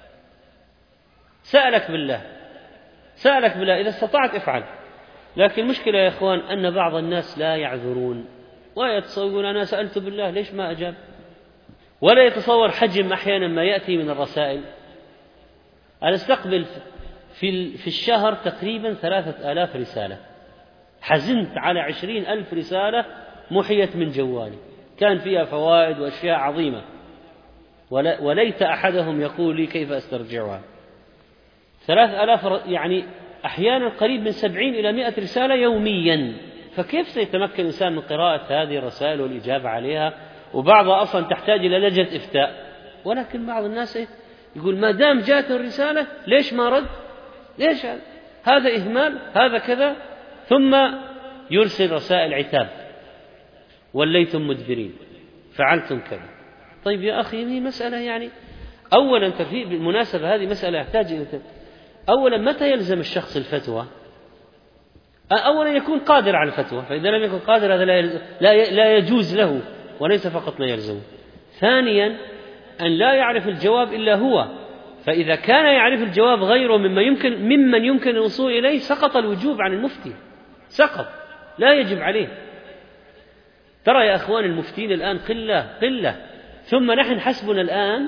S1: سألك بالله سألك بالله إذا استطعت افعل. لكن المشكلة يا إخوان أن بعض الناس لا يعذرون ويتصورون أنا سألت بالله ليش ما أجاب، ولا يتصور حجم أحيانا ما يأتي من الرسائل. أنا استقبل في في الشهر تقريبا ثلاثة آلاف رسالة، حزنت على عشرين ألف رسالة محيت من جوالي كان فيها فوائد وأشياء عظيمة، وليت أحدهم يقول لي كيف أسترجعها. ثلاث آلاف يعني أحيانا قريب من سبعين إلى مئة رسالة يوميا، فكيف سيتمكن الإنسان من قراءة هذه الرسائل والإجابة عليها؟ وبعضها أصلا تحتاج إلى لجنة إفتاء. ولكن بعض الناس يقول ما دام جاءت الرسالة ليش ما رد؟ ليش هذا؟ هذا إهمال، هذا كذا، ثم يرسل رسائل عتاب: وليتم مدبرين، فعلتم كذا. طيب يا أخي هذه مسألة يعني أولا في بالمناسبة هذه مسألة يحتاج إلى أولا متى يلزم الشخص الفتوى؟ أولا يكون قادر على الفتوى، فإذا لم يكن قادر هذا لا لا يجوز له وليس فقط لا يلزم. ثانيا أن لا يعرف الجواب إلا هو، فإذا كان يعرف الجواب غيره مما يمكن ممن يمكن الوصول إليه سقط الوجوب عن المفتي، سقط، لا يجب عليه. ترى يا أخوان المفتين الآن قلة قلة، ثم نحن حسبنا الآن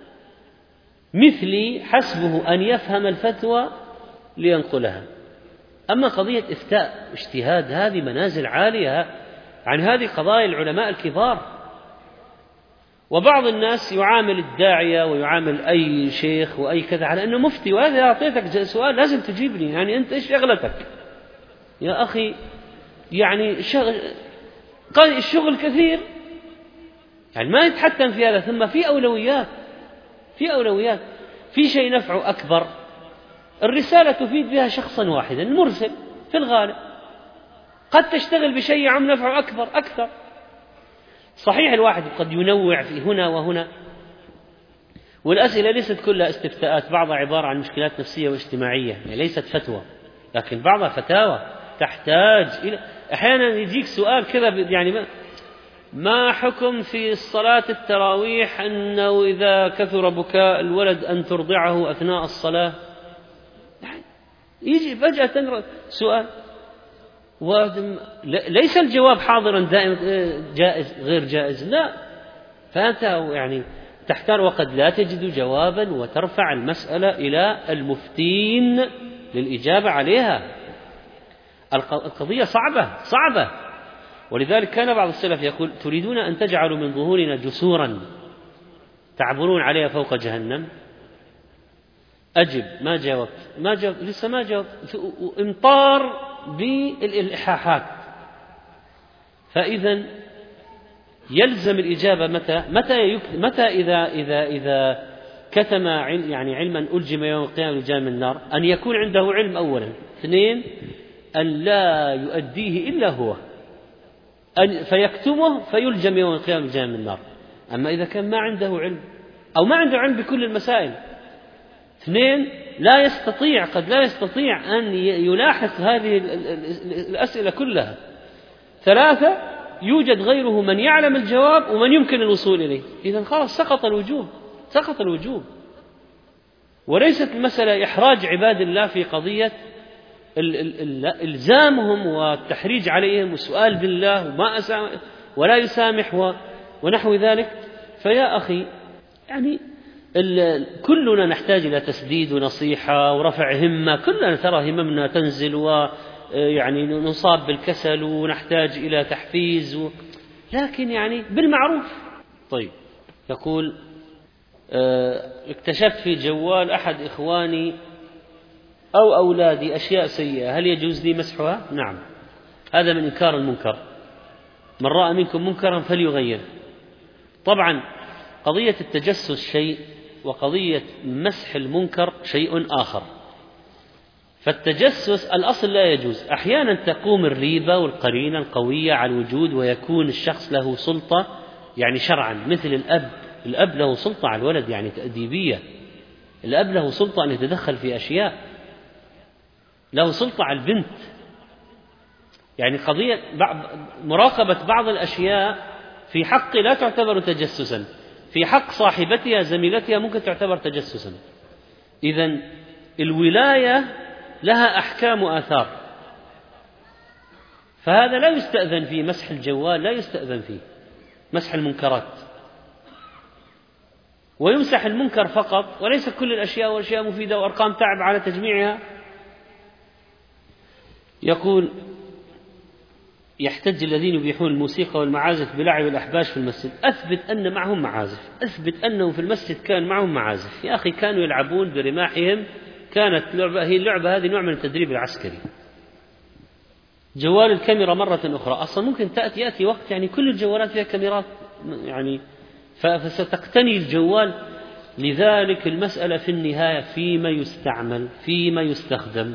S1: مثلي حسبه أن يفهم الفتوى لينقلها. أما قضية إفتاء واجتهاد هذه منازل عالية عن هذه قضايا العلماء الكبار. وبعض الناس يعامل الداعية ويعامل أي شيخ وأي كذا على أنه مفتي، وهذا أعطيتك سؤال لازم تجيبني، يعني أنت إيش شغلتك يا أخي؟ يعني شغل قال الشغل كثير، يعني ما يتحتم في هذا. ثم في أولويات، في أولويات في شيء نفعه أكبر، الرسالة تفيد بها شخصا واحدا المرسل في الغالب، قد تشتغل بشيء عم نفعه أكبر أكثر. صحيح الواحد قد ينوع في هنا وهنا، والأسئلة ليست كلها استفتاءات، بعضها عبارة عن مشكلات نفسية واجتماعية، يعني ليست فتوى، لكن بعضها فتاوى تحتاج إلى أحيانا يجيك سؤال كذا يعني ما, ما حكم في الصلاة التراويح أنه إذا كثر بكاء الولد أن ترضعه أثناء الصلاة؟ يجي فجأة سؤال وليس الجواب حاضرا دائما جائز غير جائز، لا، فأنت يعني تحتار وقد لا تجد جوابا وترفع المسألة إلى المفتين للإجابة عليها. القضية صعبة صعبة، ولذلك كان بعض السلف يقول: تريدون أن تجعلوا من ظهورنا جسورا تعبرون عليها فوق جهنم؟ أجب. ما جاوبت ما جاوبت لسه ما جاوبت امطار بالإلحاحات. فإذا يلزم الإجابة متى متى متى إذا إذا إذا كتم يعني علما ألجم يوم القيامة لجام النار، أن يكون عنده علم أولا، اثنين أن لا يؤديه إلا هو، أن فيكتمه فيلجم يوم القيامة لجام النار. أما إذا كان ما عنده علم أو ما عنده علم بكل المسائل، اثنين لا يستطيع قد لا يستطيع أن يلاحظ هذه الأسئلة كلها، ثلاثة يوجد غيره من يعلم الجواب ومن يمكن الوصول إليه، إذن خلاص سقط الوجوب سقط الوجوب. وليست المسألة إحراج عباد الله في قضية إلزامهم والتحريج عليهم والسؤال بالله وما أسامح ولا يسامح ونحو ذلك. فيا أخي يعني كلنا نحتاج إلى تسديد ونصيحة ورفع همة، كلنا ترى هممنا تنزل ويعني نصاب بالكسل ونحتاج إلى تحفيز و... لكن يعني بالمعروف. طيب، يقول: اكتشفت في جوال أحد إخواني أو أولادي أشياء سيئة، هل يجوز لي مسحها؟ نعم، هذا من إنكار المنكر. من رأى منكم منكرا فليغير. طبعا قضية التجسس شيء وقضية مسح المنكر شيء آخر. فالتجسس الأصل لا يجوز، أحيانا تقوم الريبة والقرينة القوية على الوجود ويكون الشخص له سلطة يعني شرعا، مثل الأب الأب له سلطة على الولد يعني تأديبية، الأب له سلطة أن يتدخل في أشياء، له سلطة على البنت، يعني قضية مراقبة بعض الأشياء في حق لا تعتبر تجسسا، في حق صاحبتها زميلتها ممكن تعتبر تجسسا. إذن الولاية لها أحكام وآثار، فهذا لا يستأذن فيه. مسح الجوال لا يستأذن فيه، مسح المنكرات، ويمسح المنكر فقط وليس كل الأشياء، والأشياء مفيدة وأرقام تعب على تجميعها. يقول: يحتج الذين يبيحون الموسيقى والمعازف بلعب الأحباش في المسجد. أثبت أن معهم معازف، أثبت أنه في المسجد كان معهم معازف. يا أخي كانوا يلعبون برماحهم، كانت لعبة هي اللعبة هذه نوع من التدريب العسكري. جوال الكاميرا مرة أخرى، أصلا ممكن تأتي يأتي وقت يعني كل الجوالات فيها كاميرات يعني فستقتني الجوال. لذلك المسألة في النهاية فيما يستعمل فيما يستخدم.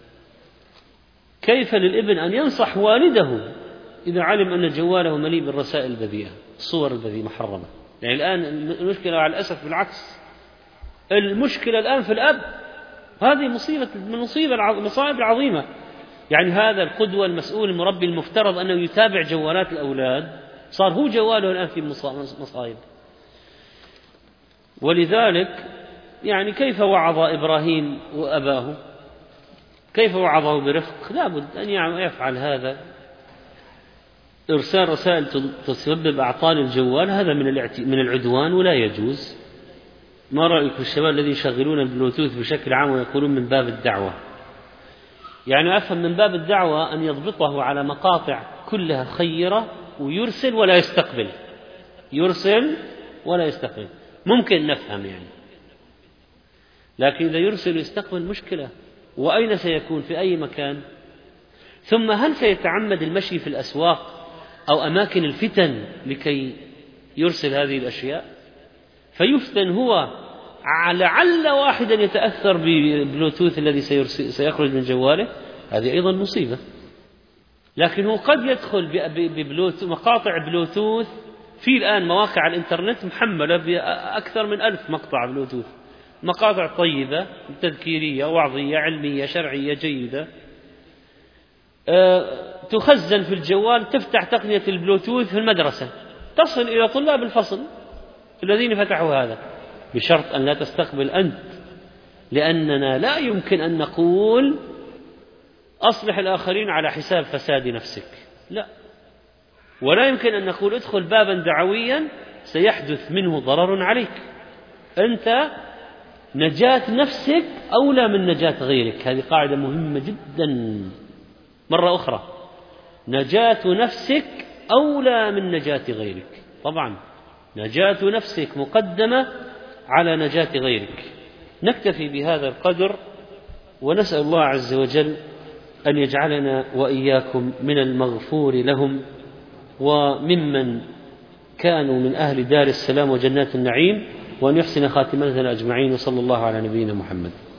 S1: كيف للابن أن ينصح والده إذا علم أن جواله مليء بالرسائل البذيئة، الصور البذيئة محرمة؟ يعني الآن المشكلة على الأسف بالعكس، المشكلة الآن في الأب. هذه مصيبة من مصيبة المصائب العظيمة. يعني هذا القدوة المسؤول المربي المفترض أنه يتابع جوالات الأولاد، صار هو جواله الآن في مصائب. ولذلك يعني كيف وعظ إبراهيم وأباه؟ كيف وعظه برفق؟ لا بد أن يفعل هذا. إرسال رسائل تسبب أعطال الجوال هذا من من العدوان ولا يجوز. ما رأيك في الشباب الذين يشغلون البلوتوث بشكل عام ويقولون من باب الدعوة؟ يعني أفهم من باب الدعوة أن يضبطه على مقاطع كلها خيرة ويرسل ولا يستقبل، يرسل ولا يستقبل، ممكن نفهم يعني. لكن إذا يرسل ويستقبل مشكلة. وأين سيكون؟ في أي مكان؟ ثم هل سيتعمد المشي في الأسواق أو أماكن الفتن لكي يرسل هذه الأشياء؟ فيفتن هو لعل واحدا يتأثر بالبلوتوث الذي سيخرج من جواله، هذه أيضا مصيبة. لكن هو قد يدخل بمقاطع بلوتوث. في الآن مواقع الإنترنت محملة بأكثر من ألف مقطع بلوتوث، مقاطع طيبة تذكيرية وعظية علمية شرعية جيدة. تخزن في الجوال، تفتح تقنية البلوتوث في المدرسة، تصل إلى طلاب الفصل الذين فتحوا هذا، بشرط أن لا تستقبل أنت، لأننا لا يمكن أن نقول أصلح الآخرين على حساب فساد نفسك، لا، ولا يمكن أن نقول ادخل بابا دعويا سيحدث منه ضرر عليك. أنت نجاة نفسك أولى من نجاة غيرك، هذه قاعدة مهمة جدا. مرة أخرى، نجاة نفسك أولى من نجاة غيرك، طبعا نجاة نفسك مقدمة على نجاة غيرك. نكتفي بهذا القدر، ونسأل الله عز وجل أن يجعلنا وإياكم من المغفور لهم وممن كانوا من أهل دار السلام وجنات النعيم، وأن يحسن خاتمتنا أجمعين، وصلى الله على نبينا محمد.